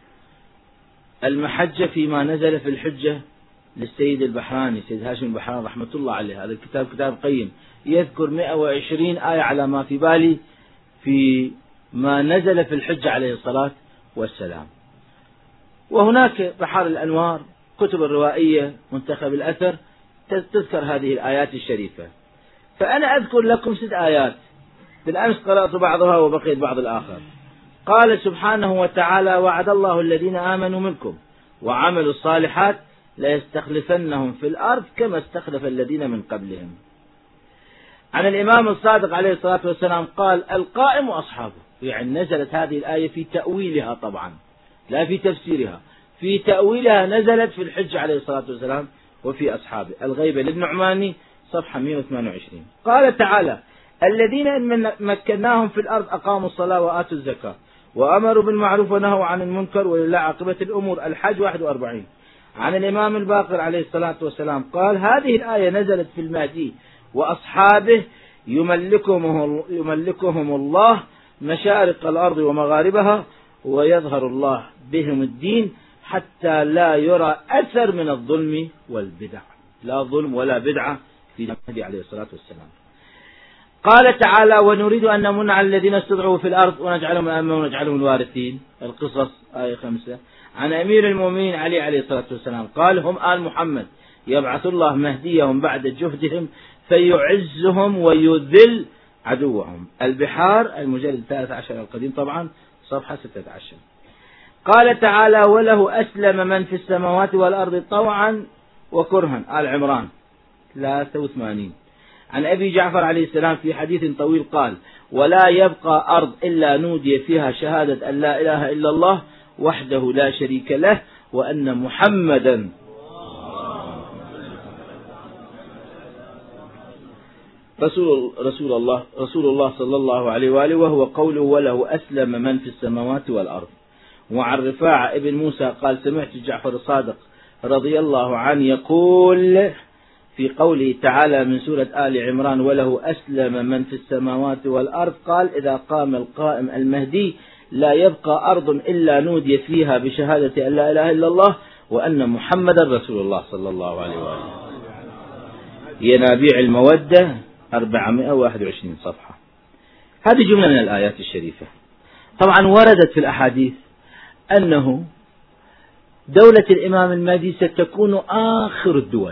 المحجة فيما نزل في الحجة للسيد البحراني، سيد هاشم البحراني رحمة الله عليه، هذا الكتاب كتاب قيم، يذكر مئة وعشرين آية على ما في بالي في ما نزل في الحجة عليه الصلاة والسلام. وهناك بحار الأنوار، كتب الروائية، منتخب الأثر، تذكر هذه الآيات الشريفة. فأنا أذكر لكم ست آيات، بالأمس قرأت بعضها وبقيت بعض الآخر. قال سبحانه وتعالى: وعد الله الذين آمنوا منكم وعملوا الصالحات ليستخلفنهم في الأرض كما استخلف الذين من قبلهم. عن الإمام الصادق عليه الصلاة والسلام قال: القائم وأصحابه. يعني نزلت هذه الآية في تأويلها طبعا، لا في تفسيرها، في تأويلها نزلت في الحج عليه الصلاة والسلام وفي أصحابه. الغيبة للنعماني صفحة مئة وثمانية وعشرين. قال تعالى: الذين إن مكناهم في الأرض أقاموا الصلاة وآتوا الزكاة وأمروا بالمعروف ونهوا عن المنكر ولله عاقبة الأمور. الحج واحد وأربعين. عن الإمام الباقر عليه الصلاة والسلام قال: هذه الآية نزلت في المهدي وأصحابه يملكهم, يملكهم الله مشارق الأرض ومغاربها ويظهر الله بهم الدين حتى لا يرى أثر من الظلم والبدع. لا ظلم ولا بدعة في المهدي عليه الصلاة والسلام. قال تعالى ونريد أن نمن على الذين استضعفوا في الأرض ونجعلهم أئمة ونجعلهم الوارثين. القصص آية خمسة. عن أمير المؤمنين علي عليه الصلاة والسلام قال هم آل محمد يبعث الله مهديهم بعد جهدهم فيعزهم ويذل عدوهم. البحار المجلد الثالث عشر القديم طبعا صفحة ستة عشر. قال تعالى وله أسلم من في السماوات والأرض طوعا وكرها. آل عمران ثلاثة وثمانين. عن أبي جعفر عليه السلام في حديث طويل قال ولا يبقى أرض إلا نودي فيها شهادة أن لا إله إلا الله وحده لا شريك له وأن محمدا رسول, رسول الله رسول الله صلى الله عليه وآله وهو قوله وله أسلم من في السماوات والأرض. وعن رفاعة ابن موسى قال سمعت جعفر الصادق رضي الله عنه يقول في قوله تعالى من سورة آل عمران وله أسلم من في السماوات والأرض قال إذا قام القائم المهدي لا يبقى أرض إلا نودي فيها بشهادة أن لا إله إلا الله وأن محمدا رسول الله صلى الله عليه وآله. ينابيع المودة أربعمائة وواحد وعشرين صفحة. هذه جملة من الآيات الشريفة. طبعا وردت في الأحاديث أنه دولة الإمام المهدي ستكون آخر الدول.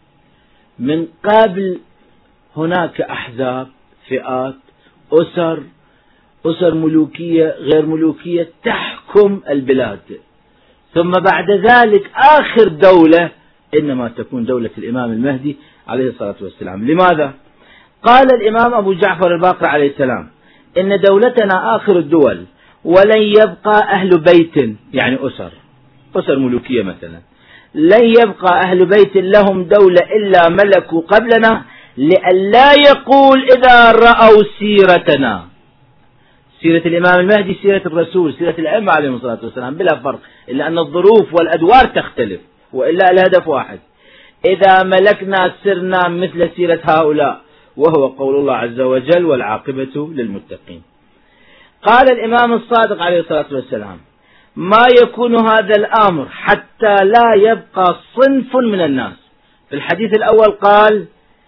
من قبل هناك أحزاب فئات أسر أسر ملوكية غير ملوكية تحكم البلاد، ثم بعد ذلك آخر دولة إنما تكون دولة الإمام المهدي عليه الصلاة والسلام. لماذا؟ قال الإمام أبو جعفر الباقر عليه السلام إن دولتنا آخر الدول ولن يبقى أهل بيت يعني أسر أسر ملوكية مثلا لن يبقى أهل بيت لهم دولة إلا ملكوا قبلنا لئلا يقول إذا رأوا سيرتنا. سيرة الإمام المهدي سيرة الرسول سيرة الأئمة عليهم الصلاة والسلام بلا فرق، إلا أن الظروف والأدوار تختلف وإلا الهدف واحد. إذا ملكنا سرنا مثل سيرة هؤلاء وهو قول الله عز وجل والعاقبة للمتقين. قال الإمام الصادق عليه الصلاة والسلام ما يكون هذا الأمر حتى لا يبقى صنف من الناس. في الحديث الأول قال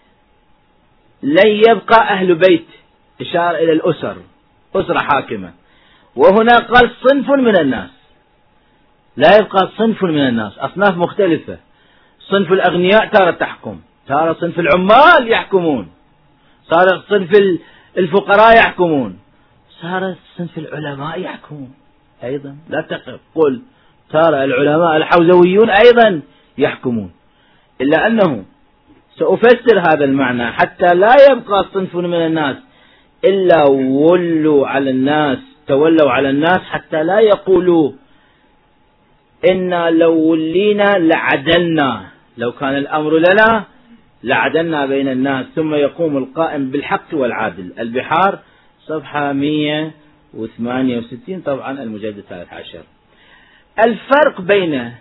لن يبقى أهل بيت إشارة إلى الأسر أسرة حاكمة، وهنا قال صنف من الناس. لا يبقى صنف من الناس، أصناف مختلفة. صنف الأغنياء تارة تحكم، تارة صنف العمال يحكمون، صار صنف الفقراء يحكمون، صار صنف العلماء يحكمون أيضا. لا تقف قل ترى العلماء الحوزويون أيضا يحكمون، إلا أنه سأفسر هذا المعنى حتى لا يبقى صنف من الناس إلا ولوا على الناس تولوا على الناس حتى لا يقولوا إنا لو ولينا لعدلنا، لو كان الأمر لنا لعدلنا بين الناس. ثم يقوم القائم بالحق والعادل. البحار صفحة مئة وثمانية وستين طبعا المجلد الثالث عشر. الفرق بين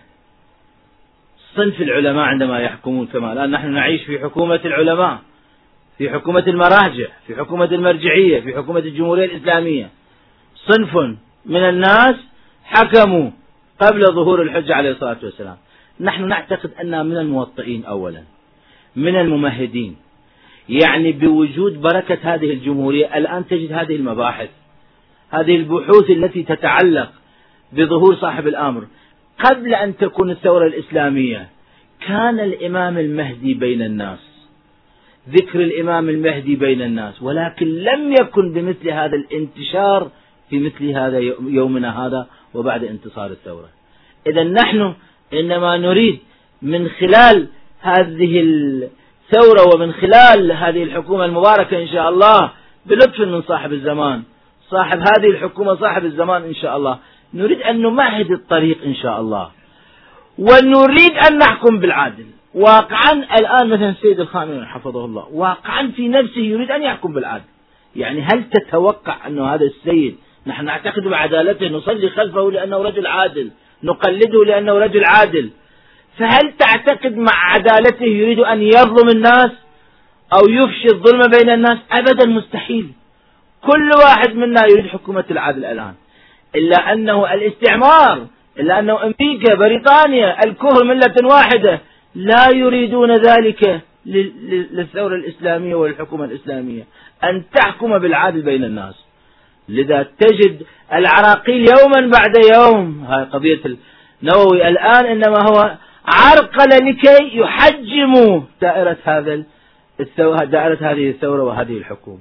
صنف العلماء عندما يحكمون كما الآن نحن نعيش في حكومة العلماء، في حكومة المراجع، في حكومة المرجعية، في حكومة الجمهورية الإسلامية. صنف من الناس حكموا قبل ظهور الحجة عليه الصلاة والسلام. نحن نعتقد أننا من الموطئين أولا، من الممهدين، يعني بوجود بركة هذه الجمهورية الآن تجد هذه المباحث، هذه البحوث التي تتعلق بظهور صاحب الأمر. قبل أن تكون الثورة الإسلامية كان الإمام المهدي بين الناس، ذكر الإمام المهدي بين الناس، ولكن لم يكن بمثل هذا الانتشار في مثل هذا يومنا هذا وبعد انتصار الثورة. إذا نحن إنما نريد من خلال هذه الثورة ومن خلال هذه الحكومة المباركة إن شاء الله بلطف من صاحب الزمان، صاحب هذه الحكومة صاحب الزمان إن شاء الله، نريد أن نمهد الطريق إن شاء الله، ونريد أن نحكم بالعدل. واقعا الآن مثلا السيد الخامنئي حفظه الله واقعا في نفسه يريد أن يحكم بالعدل. يعني هل تتوقع أن هذا السيد نحن نعتقد بعدالته، نصلي خلفه لأنه رجل عادل، نقلده لأنه رجل عادل، فهل تعتقد مع عدالته يريد أن يظلم الناس أو يفشي الظلم بين الناس؟ أبدا مستحيل. كل واحد منا يريد حكومة العدل الآن، إلا أنه الاستعمار، إلا أنه أمريكا بريطانيا الكفر ملة واحدة لا يريدون ذلك للثورة الإسلامية والحكومة الإسلامية، أن تحكم بالعدل بين الناس. لذا تجد العراقيل يوما بعد يوم، هاي قضية النووي الآن إنما هو عرقل لكي يحجموا دائرة هذا دائرة هذه الثورة وهذه الحكومة.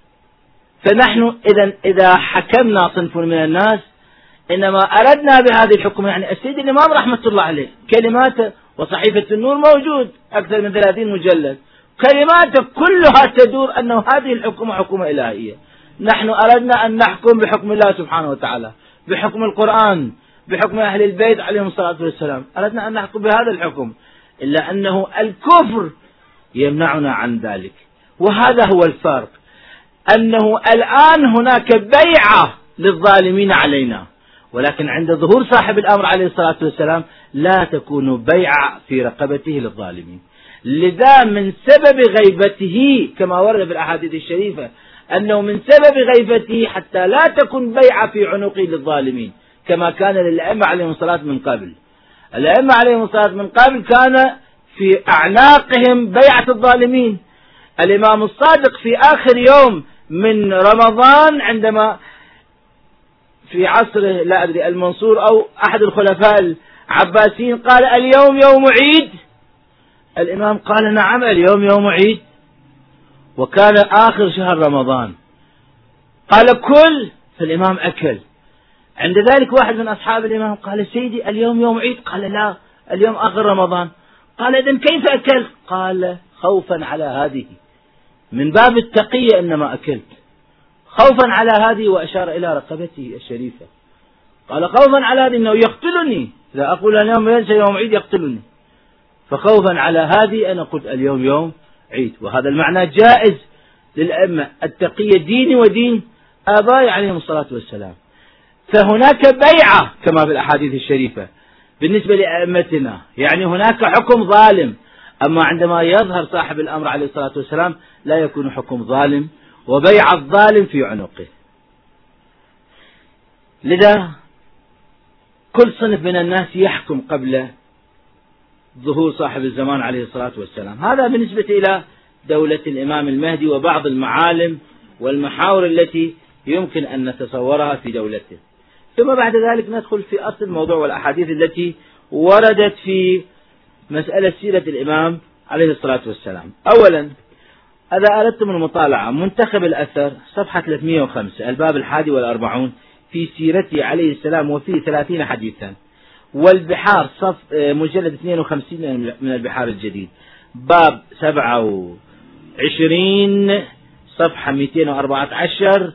فنحن إذا إذا حكمنا صنف من الناس إنما أردنا بهذه الحكومة، يعني السيد الإمام رحمة الله عليه كلماته وصحيفة النور موجود أكثر من ثلاثين مجلد، كلماته كلها تدور أنه هذه الحكومة حكومة إلهية. نحن أردنا أن نحكم بحكم الله سبحانه وتعالى، بحكم القرآن، بحكم أهل البيت عليهم الصلاة والسلام، أردنا أن نحكم بهذا الحكم، إلا أنه الكفر يمنعنا عن ذلك. وهذا هو الفرق، أنه الآن هناك بيعة للظالمين علينا، ولكن عند ظهور صاحب الأمر عليه الصلاة والسلام لا تكون بيعة في رقبته للظالمين. لذا من سبب غيبته كما ورد في الأحاديث الشريفة أنه من سبب غيبته حتى لا تكون بيعة في عنقه للظالمين، كما كان للأئمة عليهم الصلاة من قبل. الأئمة عليهم الصلاة من قبل كان في أعناقهم بيعة الظالمين. الإمام الصادق في آخر يوم من رمضان عندما في عصره لا أدري المنصور أو أحد الخلفاء العباسيين قال اليوم يوم عيد، الإمام قال نعم اليوم يوم عيد، وكان آخر شهر رمضان، قال كل، فالإمام أكل. عند ذلك واحد من أصحاب الإمام قال سيدي اليوم يوم عيد، قال لا اليوم آخر رمضان. قال إذن كيف أكل؟ قال خوفا على هذه، من باب التقية إنما أكلت، خوفا على هذه، وأشار إلى رقبته الشريفة. قال خوفا على هذه أنه يقتلني، إذا أقول اليوم ينسى يوم عيد يقتلني، فخوفا على هذه أنا قلت اليوم يوم عيد. وهذا المعنى جائز للأئمة، التقية ديني ودين آبائي عليهم الصلاة والسلام. فهناك بيعة كما في الأحاديث الشريفة بالنسبة لأئمتنا، يعني هناك حكم ظالم، أما عندما يظهر صاحب الأمر عليه الصلاة والسلام لا يكون حكم ظالم وبيع الظالم في عنقه. لذا كل صنف من الناس يحكم قبل ظهور صاحب الزمان عليه الصلاة والسلام. هذا بالنسبة إلى دولة الإمام المهدي وبعض المعالم والمحاور التي يمكن أن نتصورها في دولته. ثم بعد ذلك ندخل في أصل الموضوع والأحاديث التي وردت في مسألة سيرة الإمام عليه الصلاة والسلام. أولا إذا أردتم المطالعة منتخب الأثر صفحة ثلاثمئة وخمسة الباب الحادي والأربعون في سيرته عليه السلام وفيه ثلاثين حديثا، والبحار صف مجلد اثنين وخمسين من البحار الجديد باب سبعة وعشرين صفحة مئتين وأربعة عشر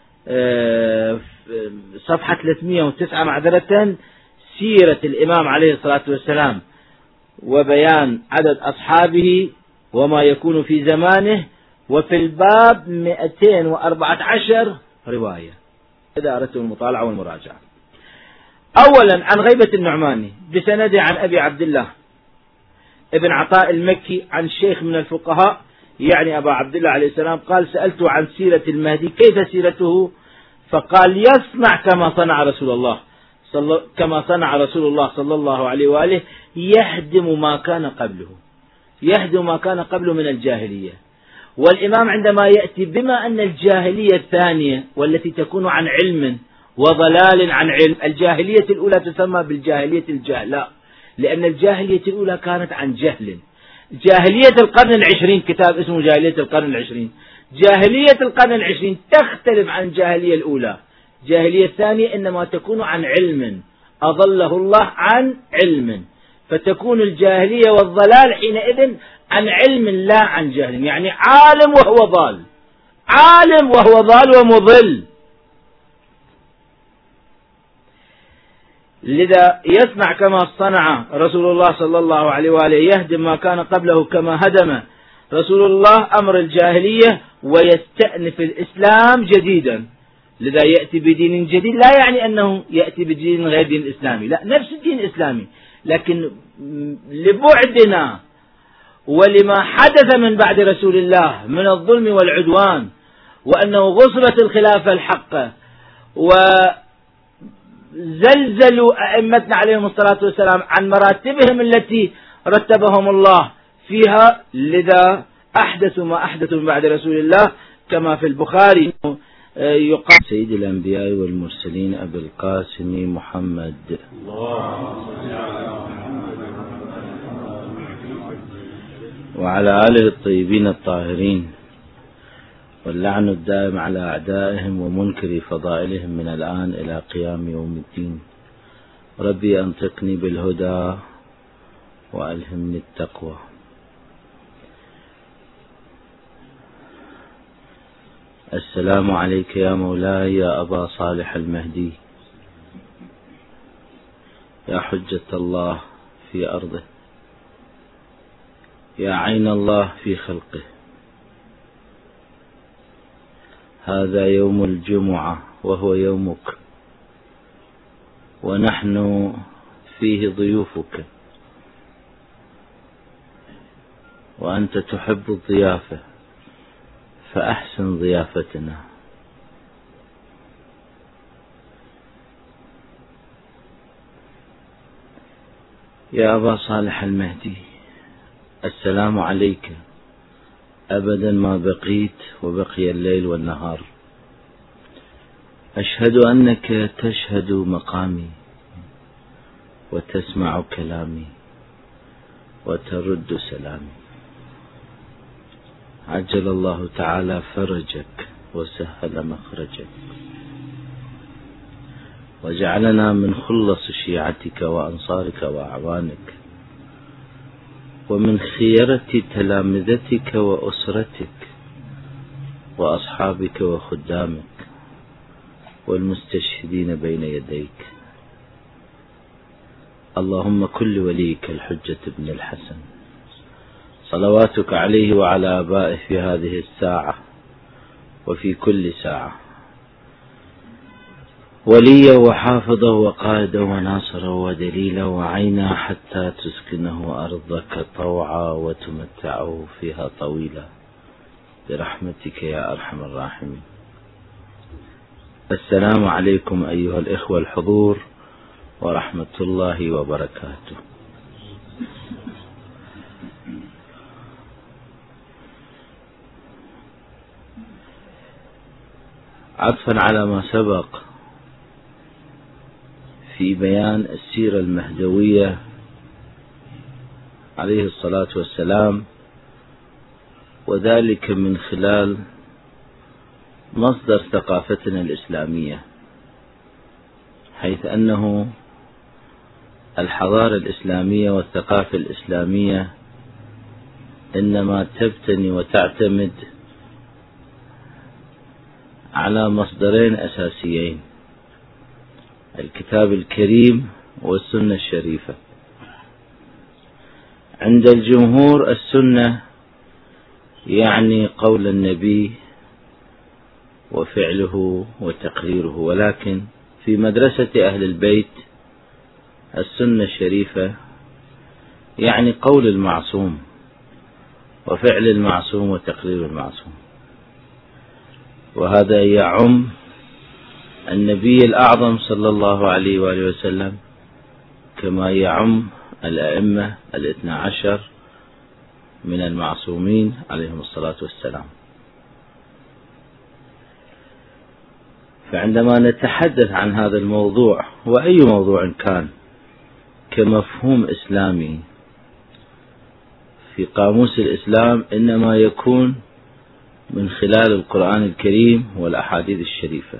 صفحة ثلاثمئة وتسعة معذرة سيرة الإمام عليه الصلاة والسلام وبيان عدد أصحابه وما يكون في زمانه، وفي الباب مئتين وأربعة عشر رواية إذا أردتم المطالعة والمراجعة. أولا عن غيبة النعماني بسنده عن أبي عبد الله ابن عطاء المكي عن شيخ من الفقهاء يعني أبا عبد الله عليه السلام قال سألته عن سيرة المهدي كيف سيرته، فقال يصنع كما صنع رسول الله صلى كما صنع رسول الله صلى الله عليه وآله، يهدم ما كان قبله، يهدم ما كان قبله من الجاهلية. والإمام عندما يأتي بما أن الجاهلية الثانية والتي تكون عن علم وضلال عن علم، الجاهلية الأولى تسمى بالجاهلية الجهلاء لأن الجاهلية الأولى كانت عن جهل. جاهلية القرن العشرين كتاب اسمه جاهلية القرن العشرين، جاهلية القرن العشرين تختلف عن الجاهلية الأولى. الجاهلية الثانية إنما تكون عن علم أضله الله عن علم، فتكون الجاهلية والضلال حينئذ عن علم لا عن جهل، يعني عالم وهو ضال، عالم وهو ضال ومضل. لذا يصنع كما صنع رسول الله صلى الله عليه وآله، يهدم ما كان قبله كما هدم رسول الله أمر الجاهلية ويستأنف الإسلام جديدا. لذا يأتي بدين جديد لا يعني أنه يأتي بدين غير دين الإسلامي، لا نفس الدين الإسلامي، لكن لبعدنا ولما حدث من بعد رسول الله من الظلم والعدوان، وأنه غصبت الخلافة الحقة وزلزلوا أئمتنا عليهم الصلاة والسلام عن مراتبهم التي رتبهم الله فيها، لذا أحدثوا ما أحدثوا من بعد رسول الله، كما في البخاري يقال سيد الأنبياء والمرسلين أبي القاسم محمد وعلى آله الطيبين الطاهرين، واللعن الدائم على أعدائهم ومنكر فضائلهم من الآن إلى قيام يوم الدين. ربي أنطقني بالهدى وألهمني التقوى. السلام عليك يا مولاي يا أبا صالح المهدي، يا حجة الله في أرضه، يا عين الله في خلقه. هذا يوم الجمعة وهو يومك، ونحن فيه ضيوفك، وأنت تحب الضيافة فأحسن ضيافتنا. يا أبا صالح المهدي، السلام عليك أبدا ما بقيت وبقي الليل والنهار. أشهد أنك تشهد مقامي وتسمع كلامي وترد سلامي. عجل الله تعالى فرجك وسهل مخرجك، وجعلنا من خلص شيعتك وأنصارك وأعوانك، ومن خيرة تلامذتك وأسرتك وأصحابك وخدامك والمستشهدين بين يديك. اللهم كل وليك الحجة بن الحسن صلواتك عليه وعلى آبائه في هذه الساعة وفي كل ساعة، وليا وحافظا وقائدا وناصرا ودليلا وعينا، حتى تسكنه أرضك طوعا وتمتعه فيها طويلا برحمتك يا أرحم الراحمين. السلام عليكم أيها الإخوة الحضور ورحمة الله وبركاته. عطفا على ما سبق في بيان السيرة المهدوية عليه الصلاة والسلام، وذلك من خلال مصدر ثقافتنا الإسلامية، حيث أنه الحضارة الإسلامية والثقافة الإسلامية إنما تبتني وتعتمد على مصدرين أساسيين: الكتاب الكريم والسنة الشريفة. عند الجمهور السنة يعني قول النبي وفعله وتقريره، ولكن في مدرسة أهل البيت السنة الشريفة يعني قول المعصوم وفعل المعصوم وتقرير المعصوم، وهذا يعم النبي الأعظم صلى الله عليه وآله وسلم كما يعم الأئمة الاثنى عشر من المعصومين عليهم الصلاة والسلام. فعندما نتحدث عن هذا الموضوع وأي موضوع كان كمفهوم إسلامي في قاموس الإسلام، إنما يكون من خلال القرآن الكريم والأحاديث الشريفة.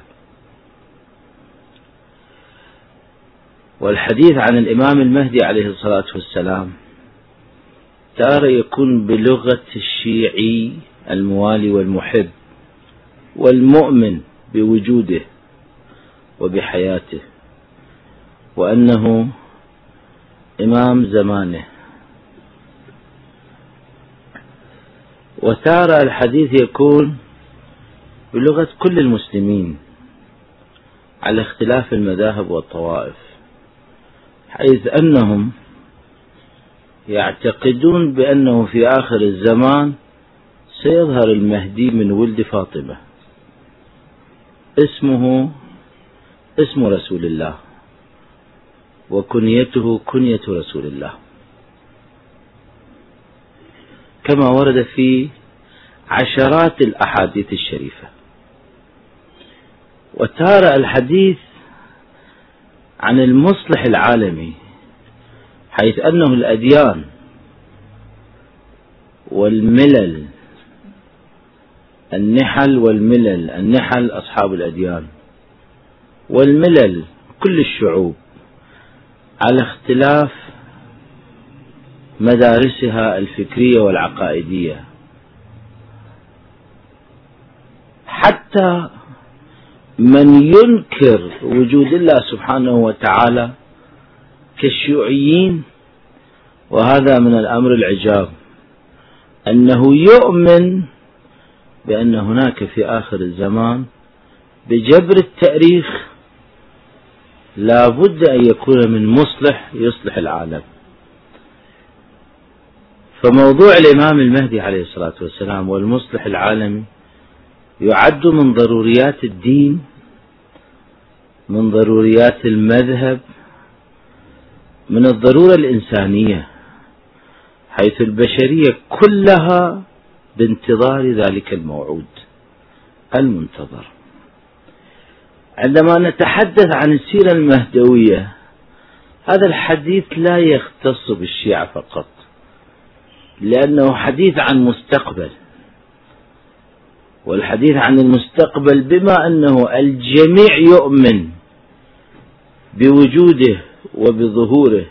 والحديث عن الإمام المهدي عليه الصلاة والسلام تارة يكون بلغة الشيعي الموالي والمحب والمؤمن بوجوده وبحياته، وأنه إمام زمانه. وتارة الحديث يكون بلغة كل المسلمين على اختلاف المذاهب والطوائف، حيث أنهم يعتقدون بأنه في آخر الزمان سيظهر المهدي من ولد فاطمة، اسمه اسم رسول الله وكنيته كنية رسول الله. كما ورد في عشرات الأحاديث الشريفة. وتارى الحديث عن المصلح العالمي، حيث أنه الأديان والملل، النحل والملل، النحل أصحاب الأديان، والملل كل الشعوب، على اختلاف مدارسها الفكرية والعقائدية، حتى من ينكر وجود الله سبحانه وتعالى كالشيوعيين، وهذا من الأمر العجاب، أنه يؤمن بأن هناك في آخر الزمان بجبر التاريخ لا بد أن يكون من مصلح يصلح العالم. فموضوع الإمام المهدي عليه الصلاة والسلام والمصلح العالمي يعد من ضروريات الدين، من ضروريات المذهب، من الضرورة الإنسانية، حيث البشرية كلها بانتظار ذلك الموعود المنتظر. عندما نتحدث عن السيرة المهدوية، هذا الحديث لا يختص بالشيعة فقط، لأنه حديث عن مستقبل، والحديث عن المستقبل بما أنه الجميع يؤمن بوجوده وبظهوره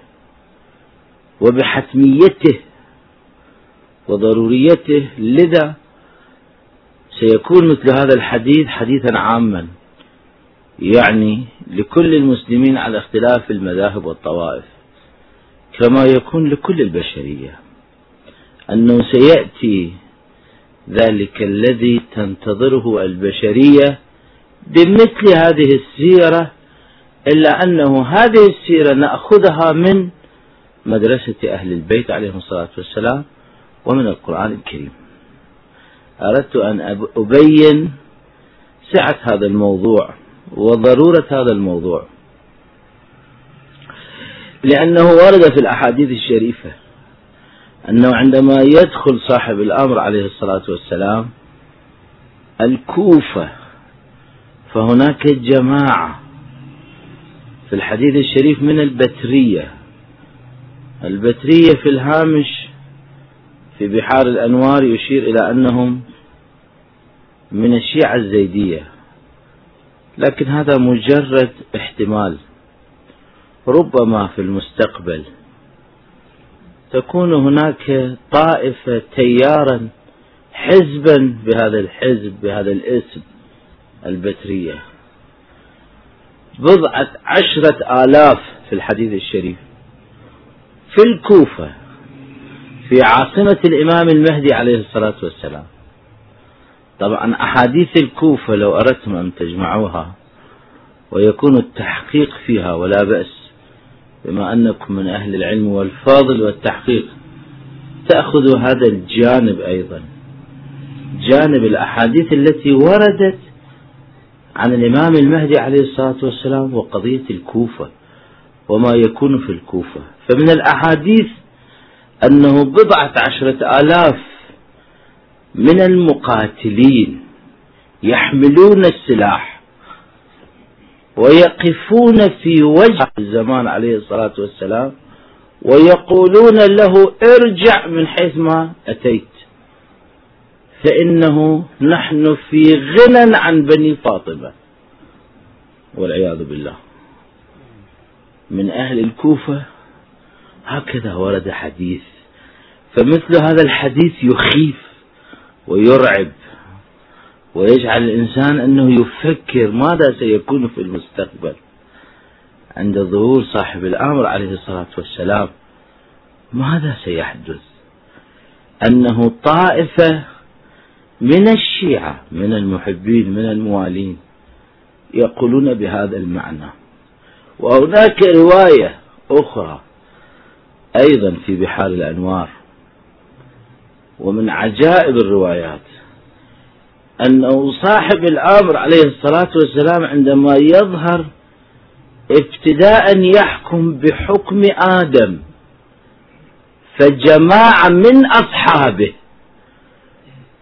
وبحتميته وضروريته، لذا سيكون مثل هذا الحديث حديثا عاما، يعني لكل المسلمين على اختلاف المذاهب والطوائف، كما يكون لكل البشرية، أنه سيأتي ذلك الذي تنتظره البشرية بمثل هذه السيرة، إلا أنه هذه السيرة نأخذها من مدرسة أهل البيت عليهم الصلاة والسلام ومن القرآن الكريم. أردت أن أبين سعة هذا الموضوع وضرورة هذا الموضوع، لأنه ورد في الأحاديث الشريفة أنه عندما يدخل صاحب الأمر عليه الصلاة والسلام الكوفة فهناك جماعة في الحديث الشريف من البترية. البترية في الهامش في بحار الأنوار يشير إلى أنهم من الشيعة الزيدية، لكن هذا مجرد احتمال. ربما في المستقبل تكون هناك طائفة تيارا حزبا بهذا الحزب بهذا الاسم البترية، بضعة عشرة آلاف في الحديث الشريف في الكوفة في عاصمة الإمام المهدي عليه الصلاة والسلام. طبعا أحاديث الكوفة لو أردتم أن تجمعوها ويكون التحقيق فيها ولا بأس، بما أنكم من أهل العلم والفاضل والتحقيق، تأخذوا هذا الجانب أيضا، جانب الأحاديث التي وردت عن الإمام المهدي عليه الصلاة والسلام وقضية الكوفة وما يكون في الكوفة. فمن الأحاديث أنه بضعة عشرة آلاف من المقاتلين يحملون السلاح ويقفون في وجه الزمان عليه الصلاة والسلام ويقولون له ارجع من حيث ما أتيت، فإنه نحن في غنى عن بني فاطمة والعياذ بالله. من أهل الكوفة هكذا ورد حديث، فمثل هذا الحديث يخيف ويرعب ويجعل الإنسان أنه يفكر ماذا سيكون في المستقبل عند ظهور صاحب الأمر عليه الصلاة والسلام. ماذا سيحدث؟ أنه طائفة من الشيعة من المحبين من الموالين يقولون بهذا المعنى. وهناك رواية أخرى أيضا في بحار الأنوار، ومن عجائب الروايات أنه صاحب الأمر عليه الصلاة والسلام عندما يظهر ابتداء يحكم بحكم آدم، فجماعة من أصحابه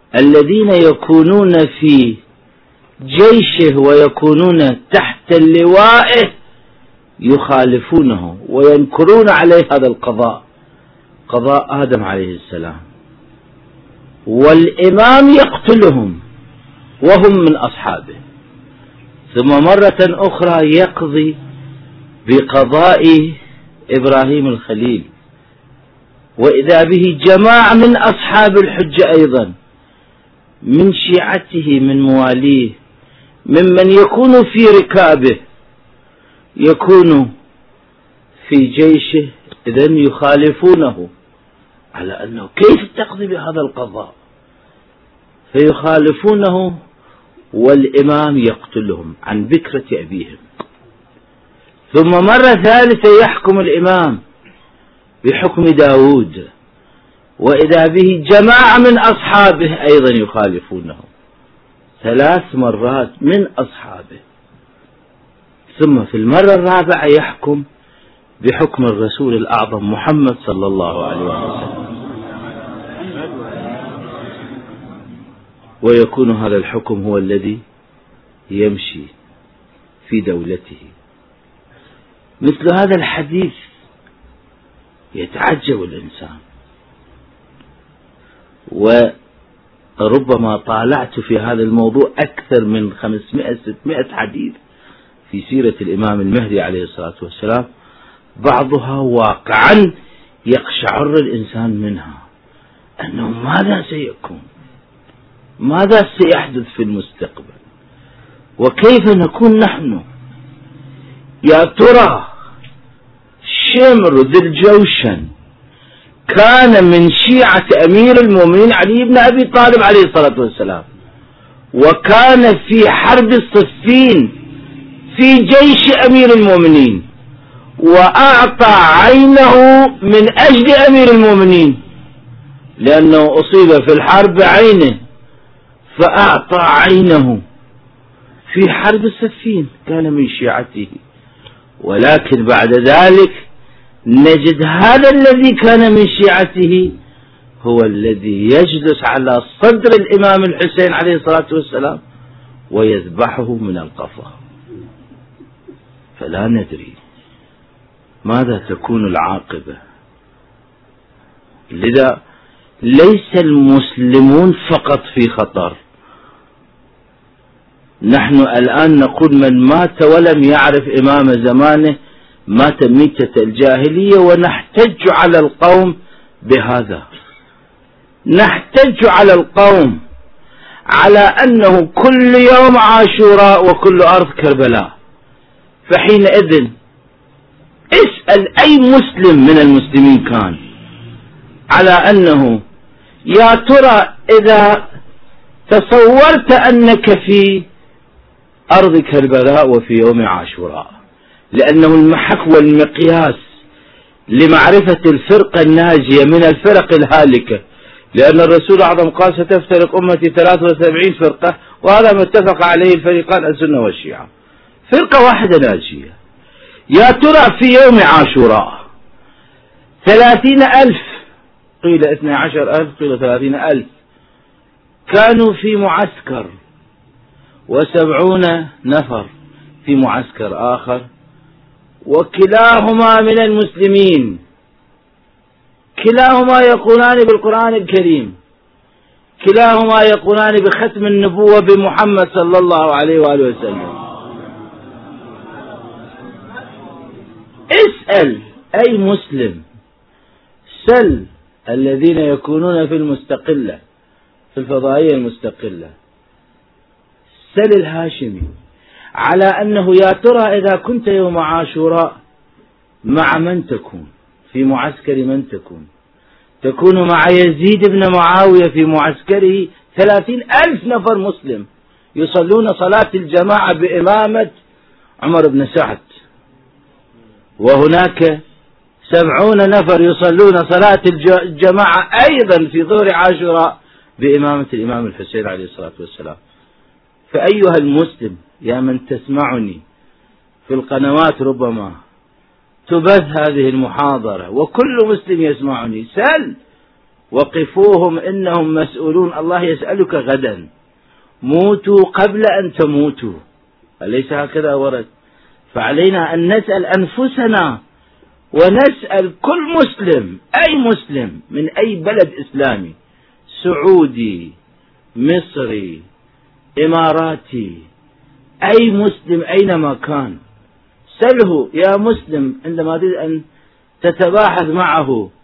الذين يكونون في جيشه ويكونون تحت لوائه يخالفونه وينكرون عليه هذا القضاء، قضاء آدم عليه السلام، والإمام يقتلهم وهم من أصحابه، ثم مرة أخرى يقضي بقضاء إبراهيم الخليل، وإذا به جماعة من أصحاب الحجة أيضا من شيعته من مواليه ممن يكون في ركابه يكون في جيشه، إذن يخالفونه على أنه كيف تقضي بهذا القضاء، فيخالفونه والإمام يقتلهم عن بكرة أبيهم. ثم مرة ثالثة يحكم الإمام بحكم داود، وإذا به جماعة من أصحابه أيضا يخالفونه، ثلاث مرات من أصحابه. ثم في المرة الرابعة يحكم بحكم الرسول الأعظم محمد صلى الله عليه وسلم، ويكون هذا الحكم هو الذي يمشي في دولته. مثل هذا الحديث يتعجب الإنسان، وربما طالعت في هذا الموضوع أكثر من خمسمائة ستمائة حديث في سيرة الإمام المهدي عليه الصلاة والسلام، بعضها واقعا يقشعر الإنسان منها أنه ماذا سيكون، ماذا سيحدث في المستقبل، وكيف نكون نحن. يا ترى شمر ذي الجوشن كان من شيعة أمير المؤمنين علي بن أبي طالب عليه الصلاة والسلام، وكان في حرب الصفين في جيش أمير المؤمنين، وأعطى عينه من أجل أمير المؤمنين لأنه أصيب في الحرب عينه، فأعطى عينه في حرب الصفين، كان من شيعته. ولكن بعد ذلك نجد هذا الذي كان من شيعته هو الذي يجلس على صدر الإمام الحسين عليه الصلاة والسلام ويذبحه من القفا. فلا ندري ماذا تكون العاقبة. لذا ليس المسلمون فقط في خطر، نحن الآن نقول من مات ولم يعرف إمام زمانه مات ميتة الجاهلية، ونحتج على القوم بهذا، نحتج على القوم على أنه كل يوم عاشوراء وكل أرض كربلاء. فحينئذ اسأل أي مسلم من المسلمين كان على أنه يا ترى إذا تصورت أنك في أرض كربلاء وفي يوم عاشوراء، لأنه المحك والمقياس لمعرفة الفرقة الناجية من الفرق الهالكة، لأن الرسول الأعظم قال ستفترق أمتي ثلاثة وسبعين فرقة، وهذا ما اتفق عليه الفريقان السنة والشيعة، فرقة واحدة ناجية. يا ترى في يوم عاشوراء ثلاثين ألف، قيل اثني عشر ألف، قيل ثلاثين ألف كانوا في معسكر، وسبعون نفر في معسكر آخر، وكلاهما من المسلمين، كلاهما يقولان بالقرآن الكريم، كلاهما يقولان بختم النبوة بمحمد صلى الله عليه وآله وسلم. اسأل أي مسلم، سل الذين يكونون في المستقلة، في الفضائية المستقلة، سل الهاشمي على أنه يا ترى إذا كنت يوم عاشوراء مع من تكون، في معسكر من تكون؟ تكون مع يزيد بن معاوية في معسكره ثلاثين ألف نفر مسلم يصلون صلاة الجماعة بإمامة عمر بن سعد، وهناك سبعون نفر يصلون صلاة الجماعة أيضا في ظهر عاشوراء بإمامة الإمام الحسين عليه الصلاة والسلام. فأيها المسلم يا من تسمعني في القنوات، ربما تبث هذه المحاضرة وكل مسلم يسمعني، سل وقفوهم إنهم مسؤولون، الله يسألك غدا، موتوا قبل أن تموتوا، أليس هكذا ورد؟ فعلينا أن نسأل أنفسنا ونسأل كل مسلم، أي مسلم من أي بلد إسلامي، سعودي، مصري، إماراتي، أي مسلم أينما كان، سله يا مسلم عندما تريد أن تتباحث معه